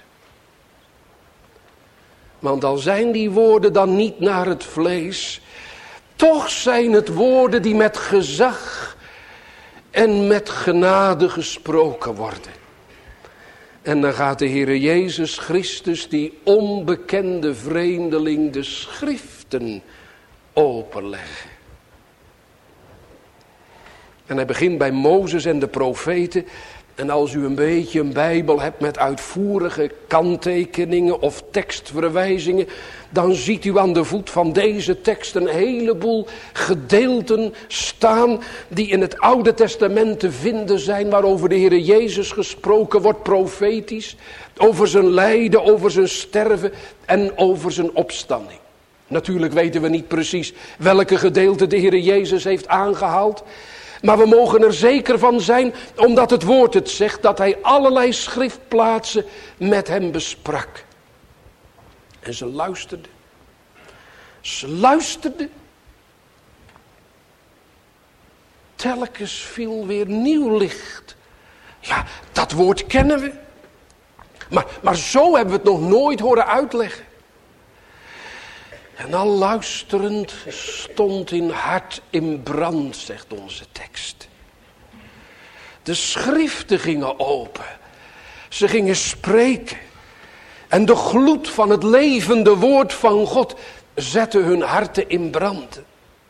Want al zijn die woorden dan niet naar het vlees, toch zijn het woorden die met gezag en met genade gesproken worden. En dan gaat de Heer Jezus Christus, die onbekende vreemdeling, de schriften openleggen. En hij begint bij Mozes en de profeten. En als u een beetje een Bijbel hebt met uitvoerige kanttekeningen of tekstverwijzingen, dan ziet u aan de voet van deze tekst een heleboel gedeelten staan die in het Oude Testament te vinden zijn, waarover de Heer Jezus gesproken wordt profetisch, over zijn lijden, over zijn sterven en over zijn opstanding. Natuurlijk weten we niet precies welke gedeelte de Heer Jezus heeft aangehaald. Maar we mogen er zeker van zijn, omdat het woord het zegt, dat hij allerlei schriftplaatsen met hem besprak. En ze luisterden. Ze luisterden. Telkens viel weer nieuw licht. Ja, dat woord kennen we. Maar, maar zo hebben we het nog nooit horen uitleggen. En al luisterend stond in hart in brand, zegt onze tekst. De schriften gingen open. Ze gingen spreken. En de gloed van het levende woord van God zette hun harten in brand.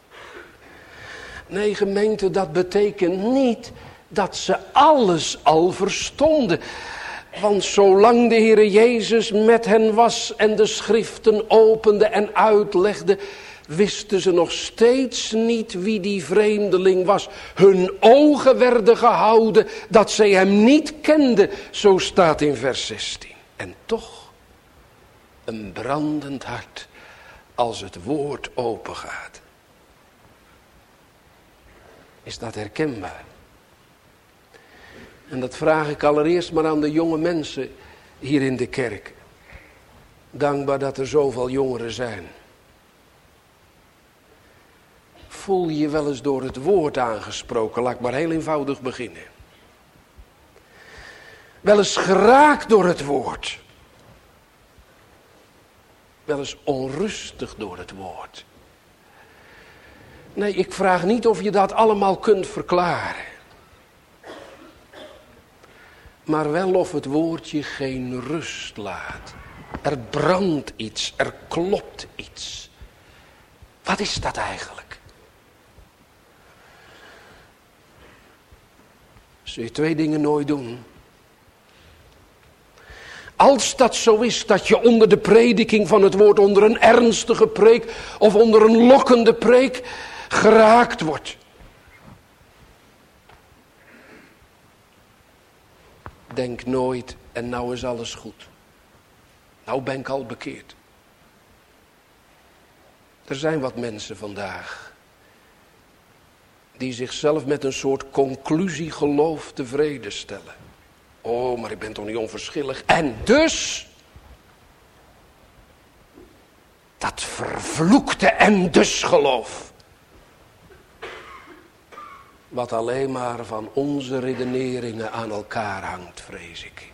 Nee, gemeente, dat betekent niet dat ze alles al verstonden. Want zolang de Heer Jezus met hen was en de schriften opende en uitlegde, wisten ze nog steeds niet wie die vreemdeling was. Hun ogen werden gehouden dat zij hem niet kenden, zo staat in vers zestien. En toch een brandend hart als het woord opengaat. Is dat herkenbaar? En dat vraag ik allereerst maar aan de jonge mensen hier in de kerk. Dankbaar dat er zoveel jongeren zijn. voel je wel eens door het woord aangesproken? Laat ik maar heel eenvoudig beginnen. Wel eens geraakt door het woord. Wel eens onrustig door het woord. Nee, ik vraag niet of je dat allemaal kunt verklaren. Maar wel of het woord je geen rust laat. Er brandt iets, er klopt iets. Wat is dat eigenlijk? Zul je twee dingen nooit doen. Als dat zo is, dat je onder de prediking van het woord, onder een ernstige preek of onder een lokkende preek geraakt wordt. Denk nooit, en nou is alles goed. Nou ben ik al bekeerd. Er zijn wat mensen vandaag die zichzelf met een soort conclusiegeloof tevreden stellen. Oh, maar ik ben toch niet onverschillig. En dus, dat vervloekte en dus geloof. Wat alleen maar van onze redeneringen aan elkaar hangt, vrees ik.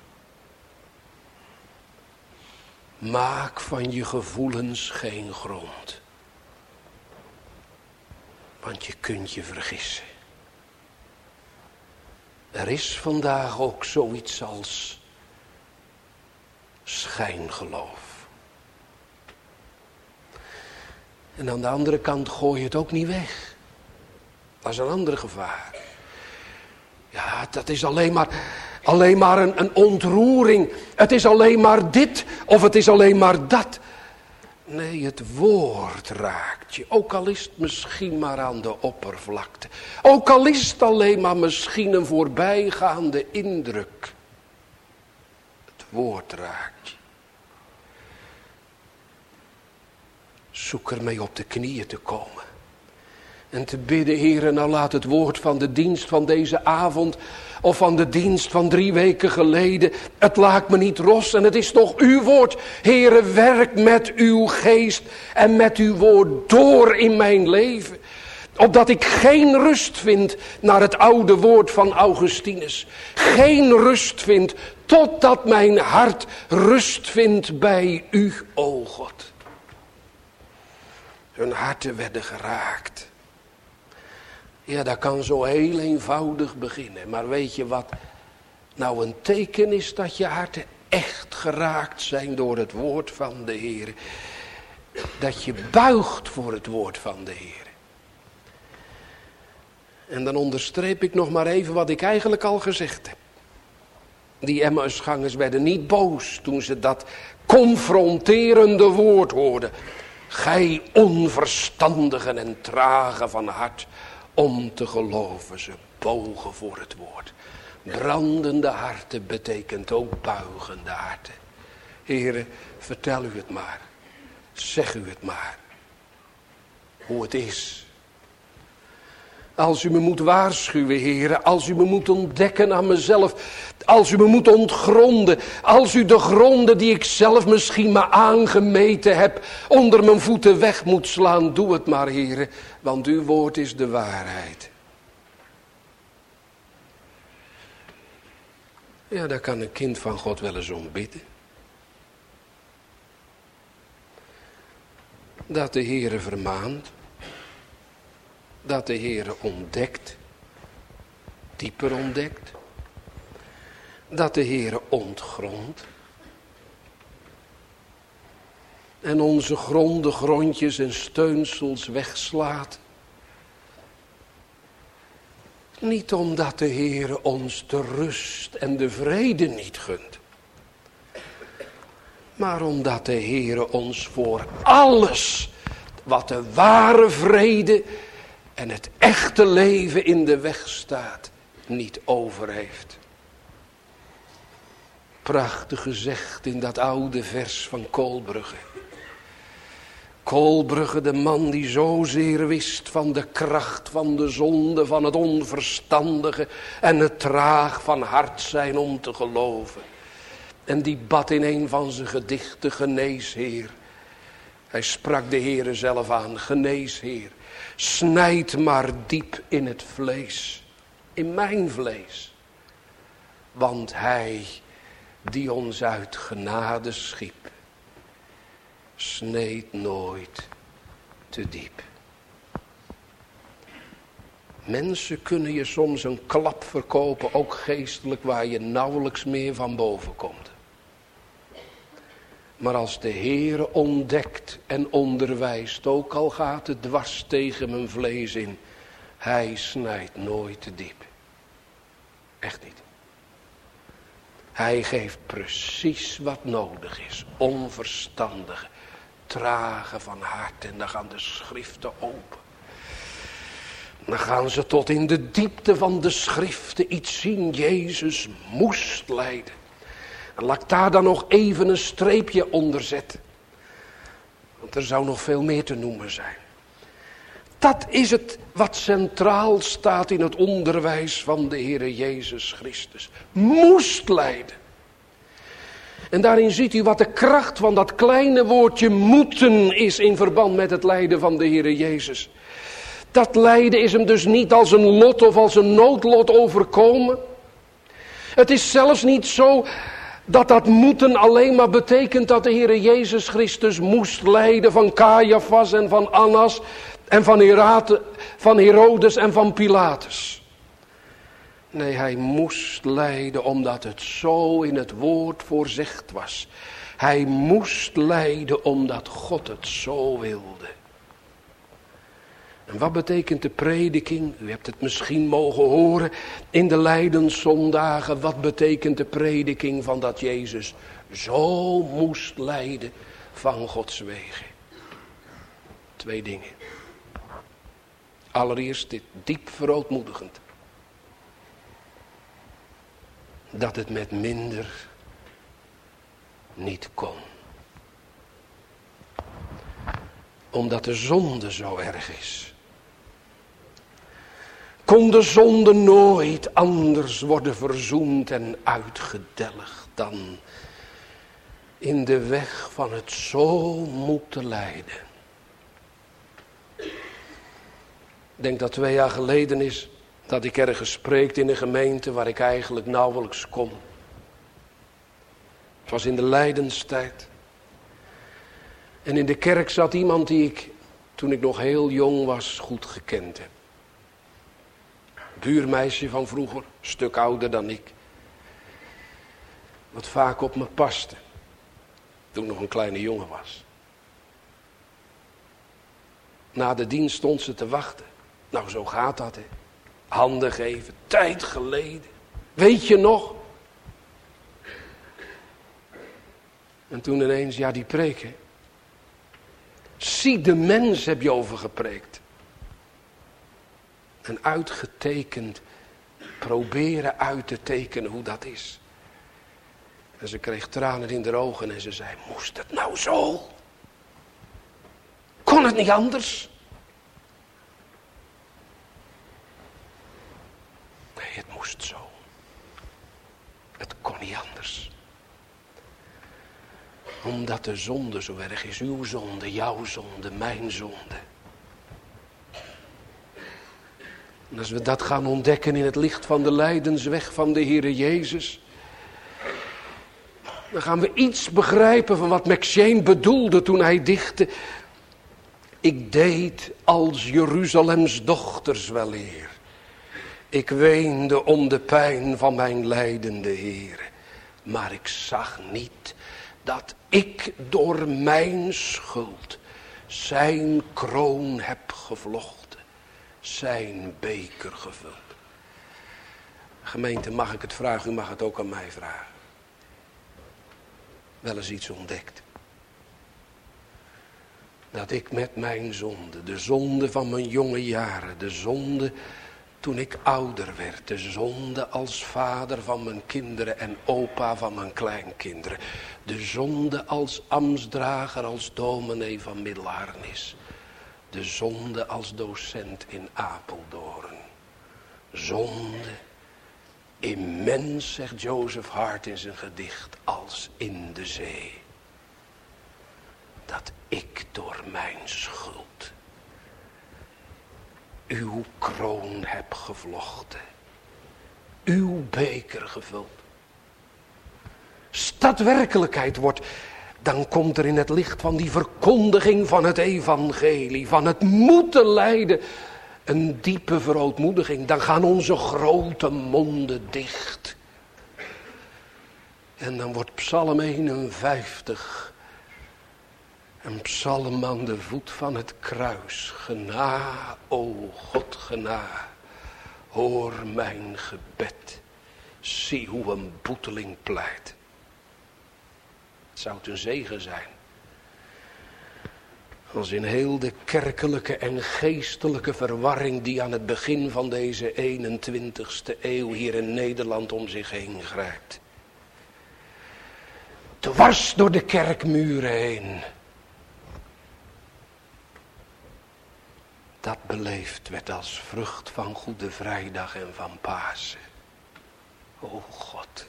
Maak van je gevoelens geen grond. Want je kunt je vergissen. Er is vandaag ook zoiets als schijngeloof. En aan de andere kant gooi je het ook niet weg. Dat is een ander gevaar. Ja, dat is alleen maar, alleen maar een, een ontroering. Het is alleen maar dit of het is alleen maar dat. Nee, het woord raakt je. Ook al is het misschien maar aan de oppervlakte. Ook al is het alleen maar misschien een voorbijgaande indruk. Het woord raakt je. Zoek ermee op de knieën te komen. En te bidden, Heere, nou laat het woord van de dienst van deze avond, of van de dienst van drie weken geleden, het laat me niet los en het is toch uw woord. Heere, werk met uw geest en met uw woord door in mijn leven. Opdat ik geen rust vind naar het oude woord van Augustinus. Geen rust vind totdat mijn hart rust vindt bij u, o God. Hun harten werden geraakt. Ja, dat kan zo heel eenvoudig beginnen. Maar weet je wat nou een teken is dat je harten echt geraakt zijn door het woord van de Heer? Dat je buigt voor het woord van de Heer. En dan onderstreep ik nog maar even wat ik eigenlijk al gezegd heb. Die Emmausgangers werden niet boos toen ze dat confronterende woord hoorden. Gij onverstandigen en tragen van hart om te geloven, ze bogen voor het woord. Brandende harten betekent ook buigende harten. Here, vertel u het maar. Zeg u het maar. Hoe het is. Als u me moet waarschuwen, Heere, als u me moet ontdekken aan mezelf, als u me moet ontgronden, als u de gronden die ik zelf misschien maar aangemeten heb, onder mijn voeten weg moet slaan, doe het maar, Heere, want uw woord is de waarheid. Ja, daar kan een kind van God wel eens om bidden. Dat de Heere vermaant. Dat de Heere ontdekt. Dieper ontdekt. Dat de Heere ontgrondt. En onze gronden, grondjes en steunsels wegslaat. Niet omdat de Heere ons de rust en de vrede niet gunt. Maar omdat de Heere ons voor alles wat de ware vrede en het echte leven in de weg staat, niet over heeft. Prachtig gezegd in dat oude vers van Koolbrugge. Koolbrugge, de man die zozeer wist van de kracht van de zonde, van het onverstandige en het traag van hart zijn om te geloven. En die bad in een van zijn gedichten, genees Heer. Hij sprak de Heere zelf aan. Genees, Heer. Snijd maar diep in het vlees. In mijn vlees. Want hij die ons uit genade schiep, sneed nooit te diep. Mensen kunnen je soms een klap verkopen, ook geestelijk, waar je nauwelijks meer van boven komt. Maar als de Heere ontdekt en onderwijst, ook al gaat het dwars tegen mijn vlees in, hij snijdt nooit te diep. Echt niet. Hij geeft precies wat nodig is. Onverstandige, trage van hart. En dan gaan de schriften open. Dan gaan ze tot in de diepte van de schriften iets zien. Jezus moest lijden. En laat ik daar dan nog even een streepje onder zetten. Want er zou nog veel meer te noemen zijn. Dat is het wat centraal staat in het onderwijs van de Heere Jezus Christus. Moest lijden. En daarin ziet u wat de kracht van dat kleine woordje moeten is in verband met het lijden van de Heere Jezus. Dat lijden is hem dus niet als een lot of als een noodlot overkomen. Het is zelfs niet zo dat dat moeten alleen maar betekent dat de Heere Jezus Christus moest lijden van Caiaphas en van Annas en van, Herate, van Herodes en van Pilatus. Nee, hij moest lijden omdat het zo in het woord voorzegd was. Hij moest lijden omdat God het zo wilde. En wat betekent de prediking? U hebt het misschien mogen horen in de lijdenszondagen. Wat betekent de prediking van dat Jezus zo moest lijden van Gods wegen? Twee dingen. Allereerst dit diep verootmoedigend. Dat het met minder niet kon. Omdat de zonde zo erg is. Kon de zonde nooit anders worden verzoend en uitgedelgd dan in de weg van het zo moeten lijden. Ik denk dat twee jaar geleden is dat ik ergens spreekte in een gemeente waar ik eigenlijk nauwelijks kon. Het was in de lijdenstijd. En in de kerk zat iemand die ik, toen ik nog heel jong was, goed gekend heb. Buurmeisje van vroeger, een stuk ouder dan ik. Wat vaak op me paste. Toen ik nog een kleine jongen was. Na de dienst stond ze te wachten. Nou, zo gaat dat, hè. Handen geven, tijd geleden. Weet je nog? En toen ineens, ja, die preken. Zie de mens heb je over gepreekt. En uitgetekend, proberen uit te tekenen hoe dat is. En ze kreeg tranen in de ogen en ze zei, moest het nou zo? Kon het niet anders? Nee, het moest zo. Het kon niet anders. Omdat de zonde zo erg is. Uw zonde, jouw zonde, mijn zonde. En als we dat gaan ontdekken in het licht van de lijdensweg van de Heere Jezus. Dan gaan we iets begrijpen van wat McCheyne bedoelde toen hij dichtte. Ik deed als Jeruzalems dochters weleer. Ik weende om de pijn van mijn lijdende Heer. Maar ik zag niet dat ik door mijn schuld zijn kroon heb gevlochten. Zijn beker gevuld. Gemeente, mag ik het vragen? U mag het ook aan mij vragen. Wel eens iets ontdekt. Dat ik met mijn zonde, de zonde van mijn jonge jaren, de zonde toen ik ouder werd, de zonde als vader van mijn kinderen en opa van mijn kleinkinderen, de zonde als ambtsdrager, als dominee van Middelharnis, de zonde als docent in Apeldoorn, zonde immens, zegt Joseph Hart in zijn gedicht, als in de zee. dat ik door mijn schuld uw kroon heb gevlochten, uw beker gevuld. Als dat werkelijkheid wordt, dan komt er in het licht van die verkondiging van het evangelie, van het moeten lijden, een diepe verootmoediging. Dan gaan onze grote monden dicht. En dan wordt Psalm eenenvijftig een psalm aan de voet van het kruis. Gena, o God, gena, hoor mijn gebed. Zie hoe een boeteling pleit. Het zou een zegen zijn als in heel de kerkelijke en geestelijke verwarring die aan het begin van deze eenentwintigste eeuw hier in Nederland om zich heen grijpt, dwars door de kerkmuren heen, dat beleefd werd als vrucht van Goede Vrijdag en van Pasen. O God,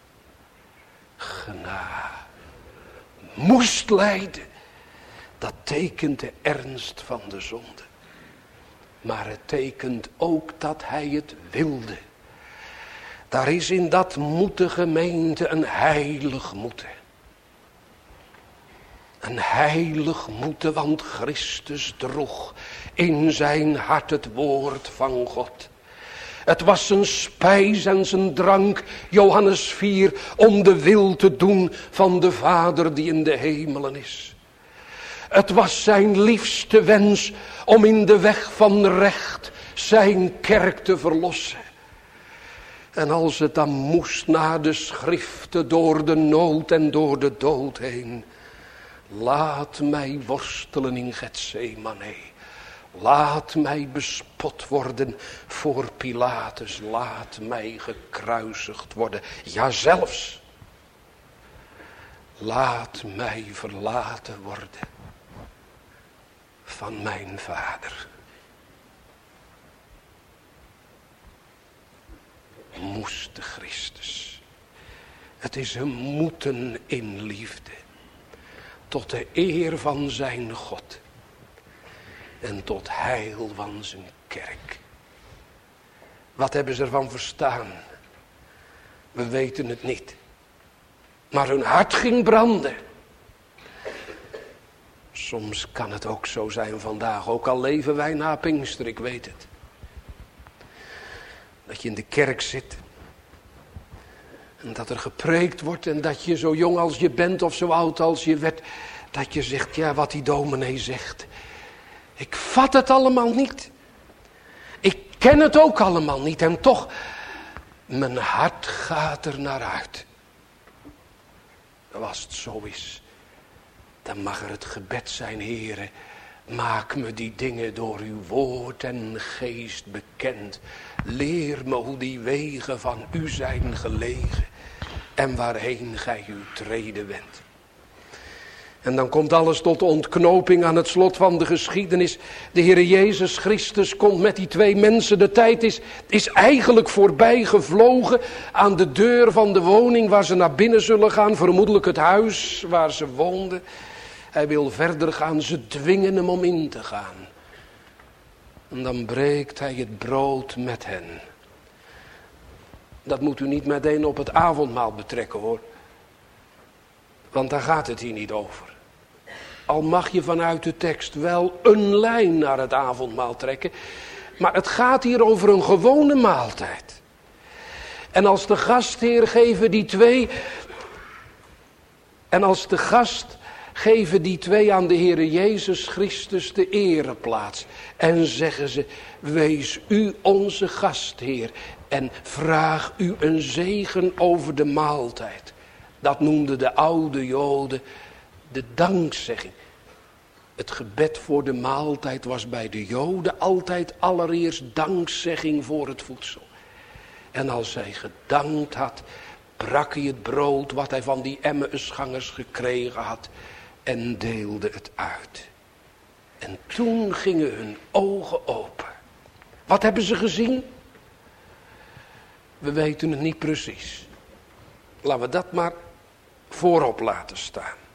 gena, moest lijden. Dat tekent de ernst van de zonde. Maar het tekent ook dat hij het wilde. Daar is in dat moeten gemeente een heilig moeten. Een heilig moeten, want Christus droeg in zijn hart het woord van God. Het was zijn spijs en zijn drank, Johannes vier, om de wil te doen van de Vader die in de hemelen is. Het was zijn liefste wens om in de weg van recht zijn kerk te verlossen. En als het dan moest na de schriften door de nood en door de dood heen, laat mij worstelen in Getsemane. Laat mij bespot worden voor Pilatus. Laat mij gekruisigd worden. Ja, zelfs. Laat mij verlaten worden van mijn Vader. Moest de Christus. Het is een moeten in liefde. Tot de eer van zijn God. En tot heil van zijn kerk. Wat hebben ze ervan verstaan? We weten het niet. Maar hun hart ging branden. Soms kan het ook zo zijn vandaag. Ook al leven wij na Pinkster, ik weet het. Dat je in de kerk zit. En dat er gepreekt wordt. En dat je zo jong als je bent of zo oud als je werd. Dat je zegt, ja, wat die dominee zegt. Ik vat het allemaal niet. Ik ken het ook allemaal niet. En toch, mijn hart gaat er naar uit. Als het zo is, dan mag er het gebed zijn, Heere. Maak me die dingen door uw woord en geest bekend. Leer me hoe die wegen van u zijn gelegen. En waarheen gij uw treden wendt. En dan komt alles tot ontknoping aan het slot van de geschiedenis. De Heere Jezus Christus komt met die twee mensen. De tijd is, is eigenlijk voorbij gevlogen aan de deur van de woning waar ze naar binnen zullen gaan. Vermoedelijk het huis waar ze woonden. Hij wil verder gaan. Ze dwingen hem om in te gaan. En dan breekt hij het brood met hen. Dat moet u niet meteen op het avondmaal betrekken, hoor. Want daar gaat het hier niet over. Al mag je vanuit de tekst wel een lijn naar het avondmaal trekken. Maar het gaat hier over een gewone maaltijd. En als de gastheer geven die twee. En als de gast geven die twee aan de Heere Jezus Christus de ereplaats. En zeggen ze, wees u onze gastheer. En vraag u een zegen over de maaltijd. Dat noemden de oude Joden de dankzegging. Het gebed voor de maaltijd was bij de Joden altijd allereerst dankzegging voor het voedsel. En als hij gedankt had, brak hij het brood wat hij van die Emmausgangers gekregen had en deelde het uit. En toen gingen hun ogen open. Wat hebben ze gezien? We weten het niet precies. Laten we dat maar voorop laten staan.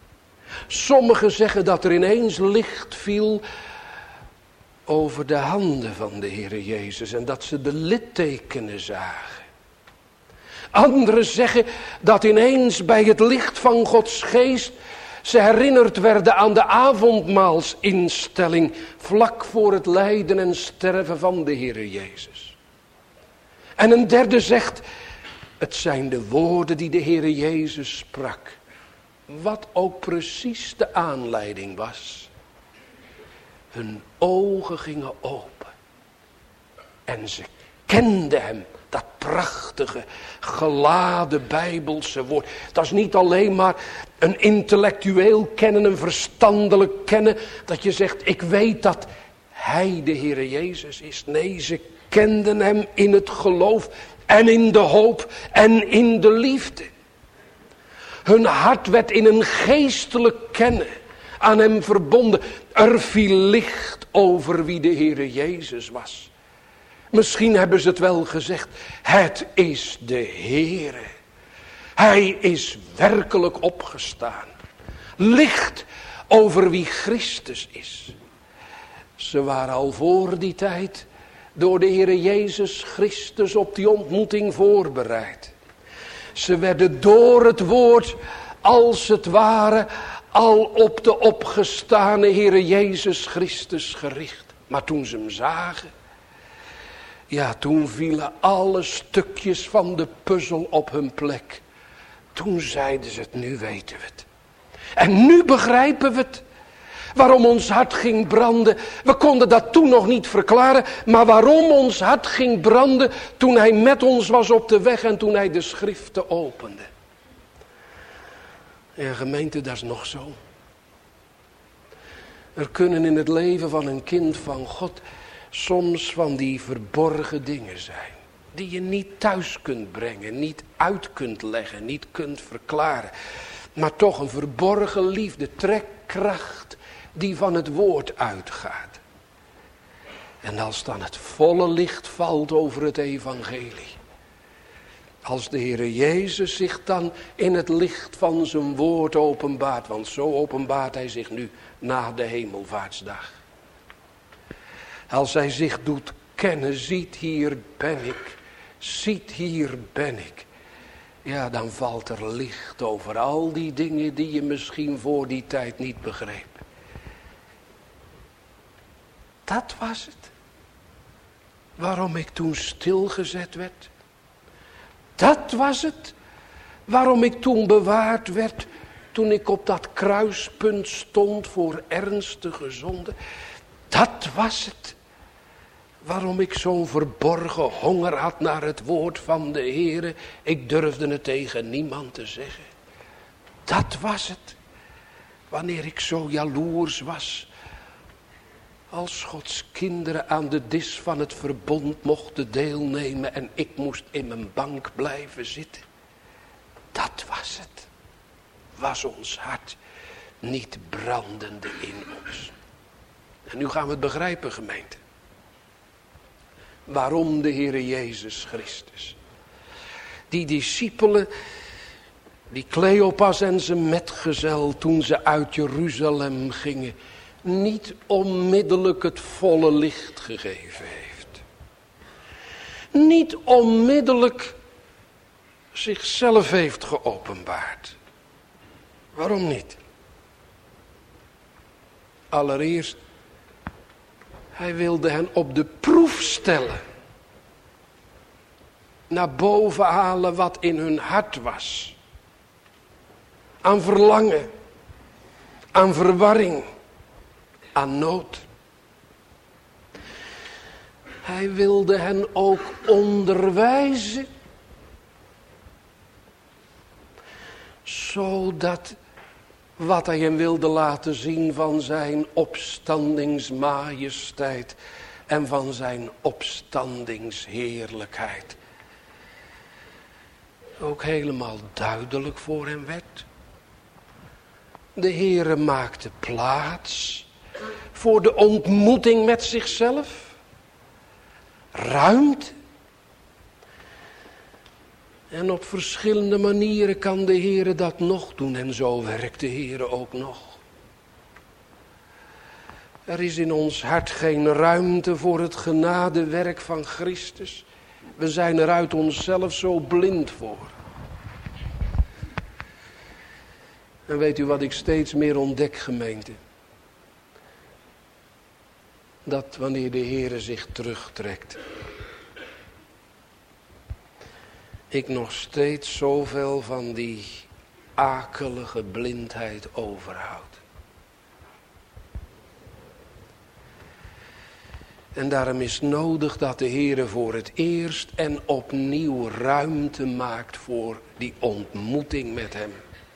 Sommigen zeggen dat er ineens licht viel over de handen van de Heere Jezus en dat ze de littekenen zagen. Anderen zeggen dat ineens bij het licht van Gods geest ze herinnerd werden aan de avondmaalsinstelling vlak voor het lijden en sterven van de Heere Jezus. En een derde zegt, het zijn de woorden die de Heere Jezus sprak. Wat ook precies de aanleiding was. Hun ogen gingen open. En ze kenden hem. Dat prachtige, geladen Bijbelse woord. Dat is niet alleen maar een intellectueel kennen, een verstandelijk kennen. Dat je zegt, ik weet dat hij de Heere Jezus is. Nee, ze kenden hem in het geloof en in de hoop en in de liefde. Hun hart werd in een geestelijk kennen aan hem verbonden. Er viel licht over wie de Heere Jezus was. Misschien hebben ze het wel gezegd. Het is de Heere. Hij is werkelijk opgestaan. Licht over wie Christus is. Ze waren al voor die tijd door de Heere Jezus Christus op die ontmoeting voorbereid. Ze werden door het woord als het ware al op de opgestane Heere Jezus Christus gericht. Maar toen ze hem zagen, ja, toen vielen alle stukjes van de puzzel op hun plek. Toen zeiden ze het, nu weten we het. En nu begrijpen we het. Waarom ons hart ging branden. We konden dat toen nog niet verklaren. Maar waarom ons hart ging branden toen hij met ons was op de weg en toen hij de schriften opende. Ja, gemeente, dat is nog zo. Er kunnen in het leven van een kind van God soms van die verborgen dingen zijn. Die je niet thuis kunt brengen, niet uit kunt leggen, niet kunt verklaren. Maar toch een verborgen liefde, trekkracht die van het woord uitgaat. En als dan het volle licht valt over het evangelie. Als de Heere Jezus zich dan in het licht van zijn woord openbaart. Want zo openbaart hij zich nu na de hemelvaartsdag. Als hij zich doet kennen, ziet hier ben ik, ziet hier ben ik. Ja, dan valt er licht over al die dingen die je misschien voor die tijd niet begreep. Dat was het. Waarom ik toen stilgezet werd. Dat was het. Waarom ik toen bewaard werd. Toen ik op dat kruispunt stond voor ernstige zonde. Dat was het. Waarom ik zo'n verborgen honger had naar het woord van de Heere. Ik durfde het tegen niemand te zeggen. Dat was het. Wanneer ik zo jaloers was. Als Gods kinderen aan de dis van het verbond mochten deelnemen. En ik moest in mijn bank blijven zitten. Dat was het. Was ons hart niet brandende in ons. En nu gaan we het begrijpen, gemeente. Waarom de Heere Jezus Christus. Die discipelen, die Cleopas en zijn metgezel toen ze uit Jeruzalem gingen, niet onmiddellijk het volle licht gegeven heeft. Niet onmiddellijk zichzelf heeft geopenbaard. Waarom niet? Allereerst, hij wilde hen op de proef stellen. Naar boven halen wat in hun hart was. Aan verlangen. Aan verwarring. Aan nood. Hij wilde hen ook onderwijzen. Zodat wat hij hem wilde laten zien van zijn opstandingsmajesteit en van zijn opstandingsheerlijkheid ook helemaal duidelijk voor hem werd. De Heere maakte plaats voor de ontmoeting met zichzelf. Ruimte. En op verschillende manieren kan de Heere dat nog doen. En zo werkt de Heere ook nog. Er is in ons hart geen ruimte voor het genadewerk van Christus. We zijn er uit onszelf zo blind voor. En weet u wat ik steeds meer ontdek, gemeente? Dat wanneer de Heere zich terugtrekt, ik nog steeds zoveel van die akelige blindheid overhoud. En daarom is nodig dat de Heere voor het eerst en opnieuw ruimte maakt voor die ontmoeting met hem.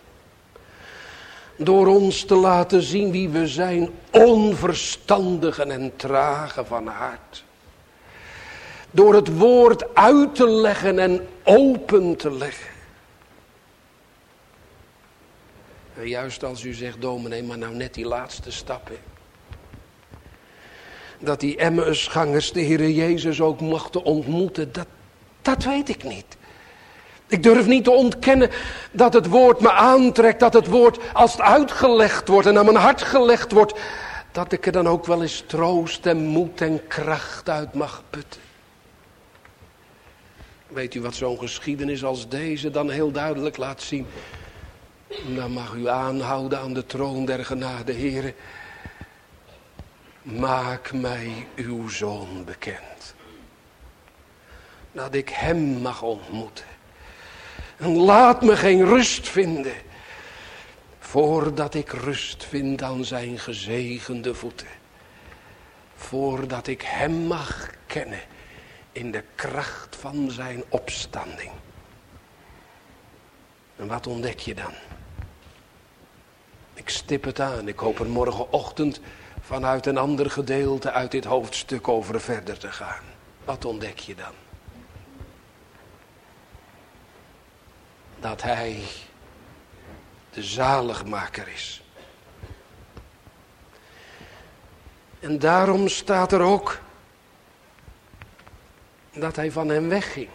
Door ons te laten zien wie we zijn, onverstandigen en trage van hart. Door het woord uit te leggen en open te leggen. En juist als u zegt, dominee, maar nou net die laatste stappen. Dat die Emmausgangers de Heere Jezus ook mochten ontmoeten, dat, dat weet ik niet. Ik durf niet te ontkennen dat het woord me aantrekt, dat het woord als het uitgelegd wordt en aan mijn hart gelegd wordt, dat ik er dan ook wel eens troost en moed en kracht uit mag putten. Weet u wat zo'n geschiedenis als deze dan heel duidelijk laat zien? Dan mag u aanhouden aan de troon der genade, Heere. Maak mij uw zoon bekend. Dat ik hem mag ontmoeten. En laat me geen rust vinden. Voordat ik rust vind aan zijn gezegende voeten. Voordat ik hem mag kennen. In de kracht van zijn opstanding. En wat ontdek je dan? Ik stip het aan. Ik hoop er morgenochtend vanuit een ander gedeelte uit dit hoofdstuk over verder te gaan. Wat ontdek je dan? Dat hij de zaligmaker is. En daarom staat er ook dat hij van hen wegging.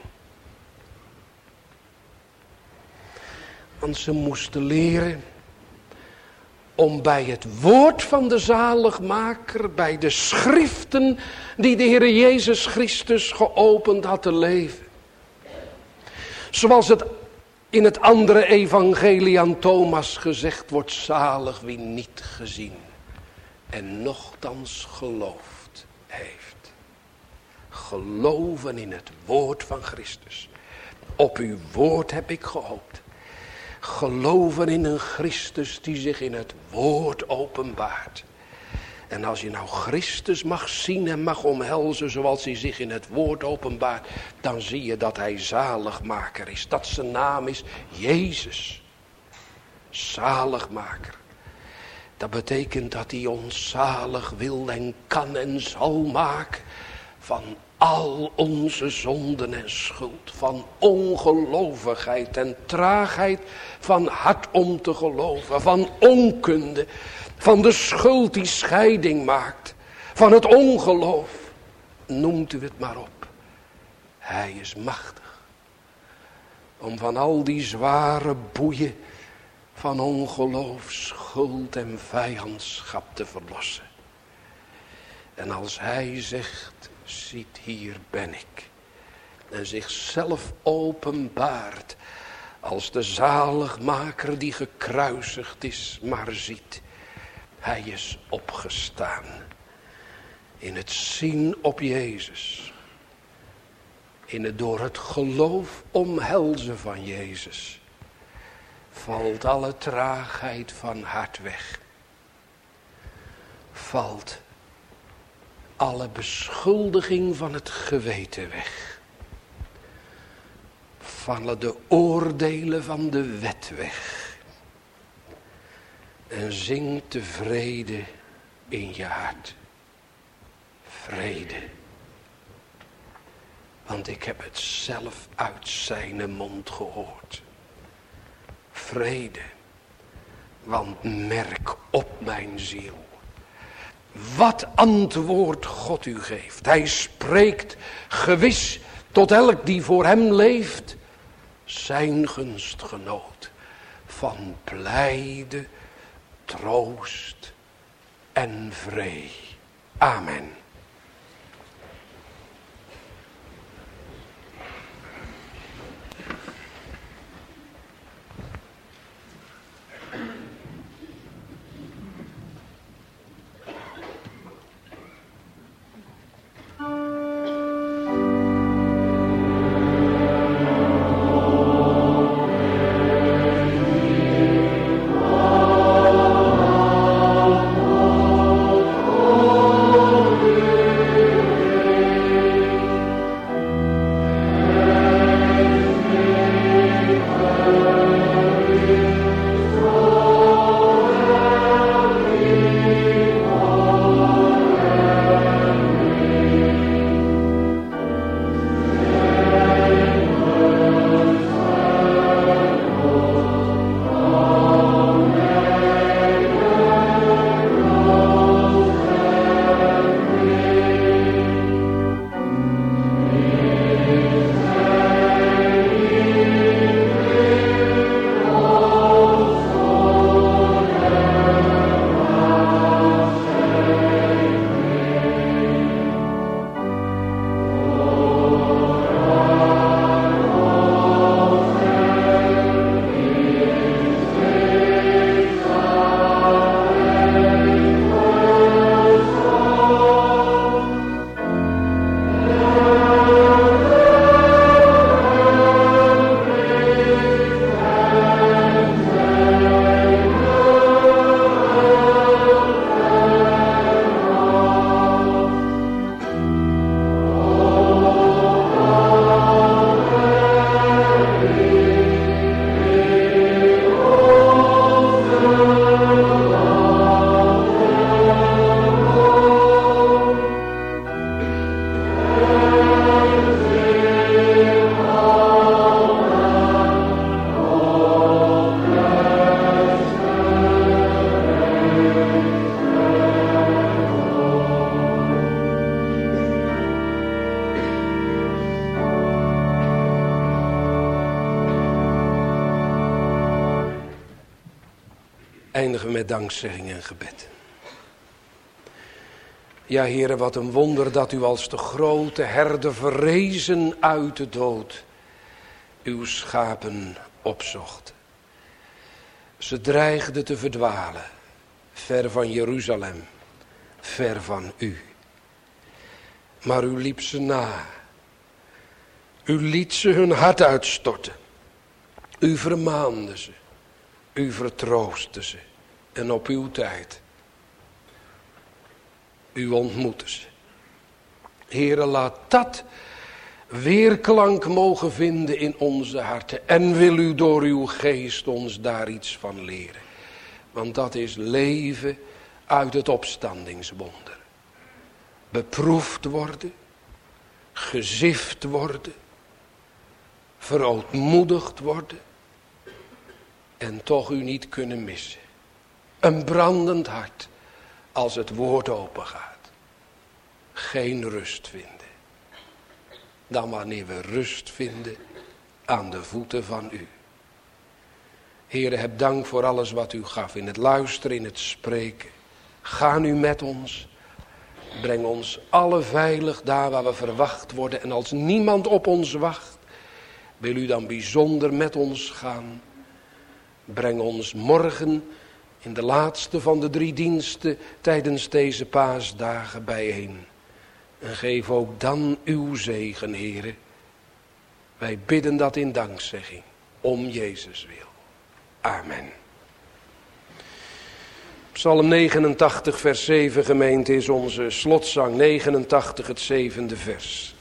Want ze moesten leren om bij het woord van de zaligmaker, bij de schriften die de Heer Jezus Christus geopend had te leven. Zoals het in het andere evangelie aan Thomas gezegd wordt, zalig wie niet gezien en nochtans geloofd heeft. Geloven in het woord van Christus. Op uw woord heb ik gehoopt. Geloven in een Christus die zich in het woord openbaart. En als je nou Christus mag zien en mag omhelzen zoals hij zich in het woord openbaart, dan zie je dat hij zaligmaker is. Dat zijn naam is Jezus. Zaligmaker. Dat betekent dat hij ons zalig wil en kan en zal maken van al onze zonden en schuld, van ongelovigheid en traagheid, van hard om te geloven, van onkunde, van de schuld die scheiding maakt, van het ongeloof. Noemt u het maar op. Hij is machtig om van al die zware boeien van ongeloof, schuld en vijandschap te verlossen. En als hij zegt, ziet, hier ben ik. En zichzelf openbaart als de zaligmaker die gekruisigd is, maar ziet, hij is opgestaan. In het zien op Jezus. In het door het geloof omhelzen van Jezus. Valt alle traagheid van hart weg. Valt alle beschuldiging van het geweten weg. Vallen de oordelen van de wet weg. En zingt de vrede in je hart. Vrede. Want ik heb het zelf uit zijn mond gehoord. Vrede. Want merk op mijn ziel. Wat antwoord God u geeft. Hij spreekt gewis tot elk die voor hem leeft. zijn gunstgenoot van blijde troost en vree. Amen. Eindigen we met dankzegging en gebed. Ja, Heere, wat een wonder dat u als de grote herder verrezen uit de dood uw schapen opzocht. Ze dreigden te verdwalen, ver van Jeruzalem, ver van u. Maar u liep ze na. U liet ze hun hart uitstorten. U vermaande ze. U vertroostte ze. En op uw tijd. U ontmoette ze. Heere, laat dat weerklank mogen vinden in onze harten. En wil u door uw geest ons daar iets van leren. Want dat is leven uit het opstandingswonder. Beproefd worden. Gezift worden. Verootmoedigd worden. En toch u niet kunnen missen. Een brandend hart als het woord open gaat. Geen rust vinden. Dan wanneer we rust vinden aan de voeten van u. Heere, heb dank voor alles wat u gaf. In het luisteren, in het spreken. Ga nu met ons. Breng ons alle veilig daar waar we verwacht worden. En als niemand op ons wacht, wil u dan bijzonder met ons gaan. Breng ons morgen in de laatste van de drie diensten tijdens deze paasdagen bijeen. En geef ook dan uw zegen, Heere. Wij bidden dat in dankzegging, om Jezus wil. Amen. Psalm negenentachtig vers zeven, gemeente, is onze slotzang. negenentachtig, het zevende vers.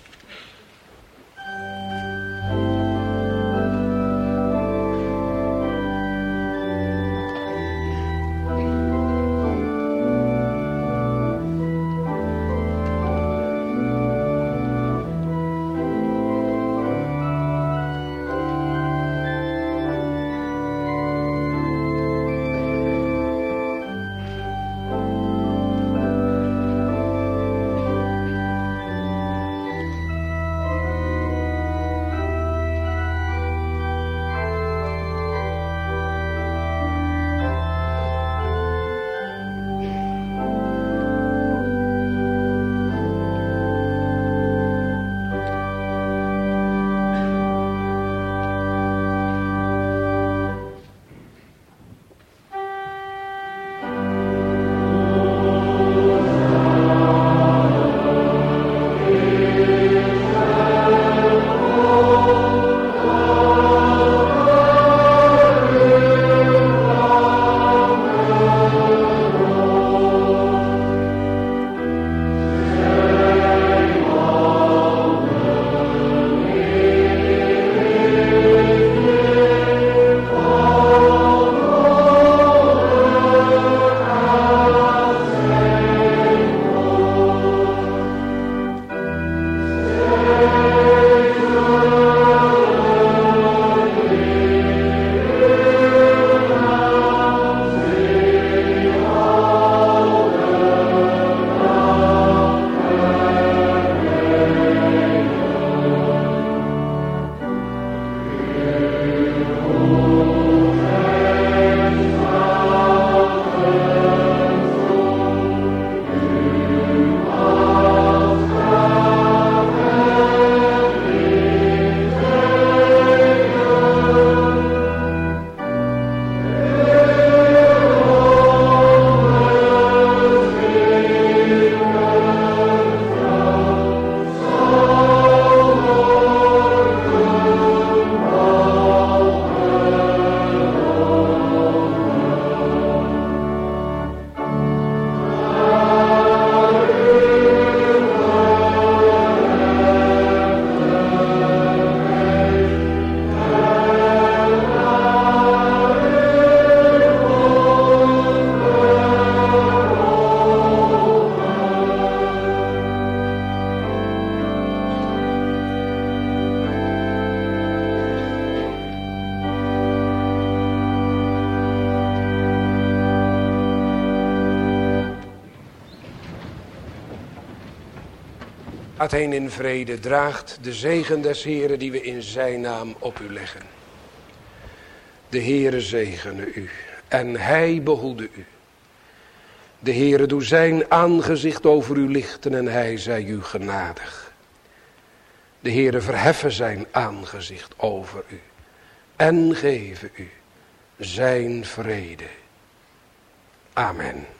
Gaat heen in vrede, draagt de zegen des Heren die we in zijn naam op u leggen. De Heere zegene u en hij behoede u. De Heere doe zijn aangezicht over u lichten en hij zij u genadig. De Heere verheffen zijn aangezicht over u en geven u zijn vrede. Amen.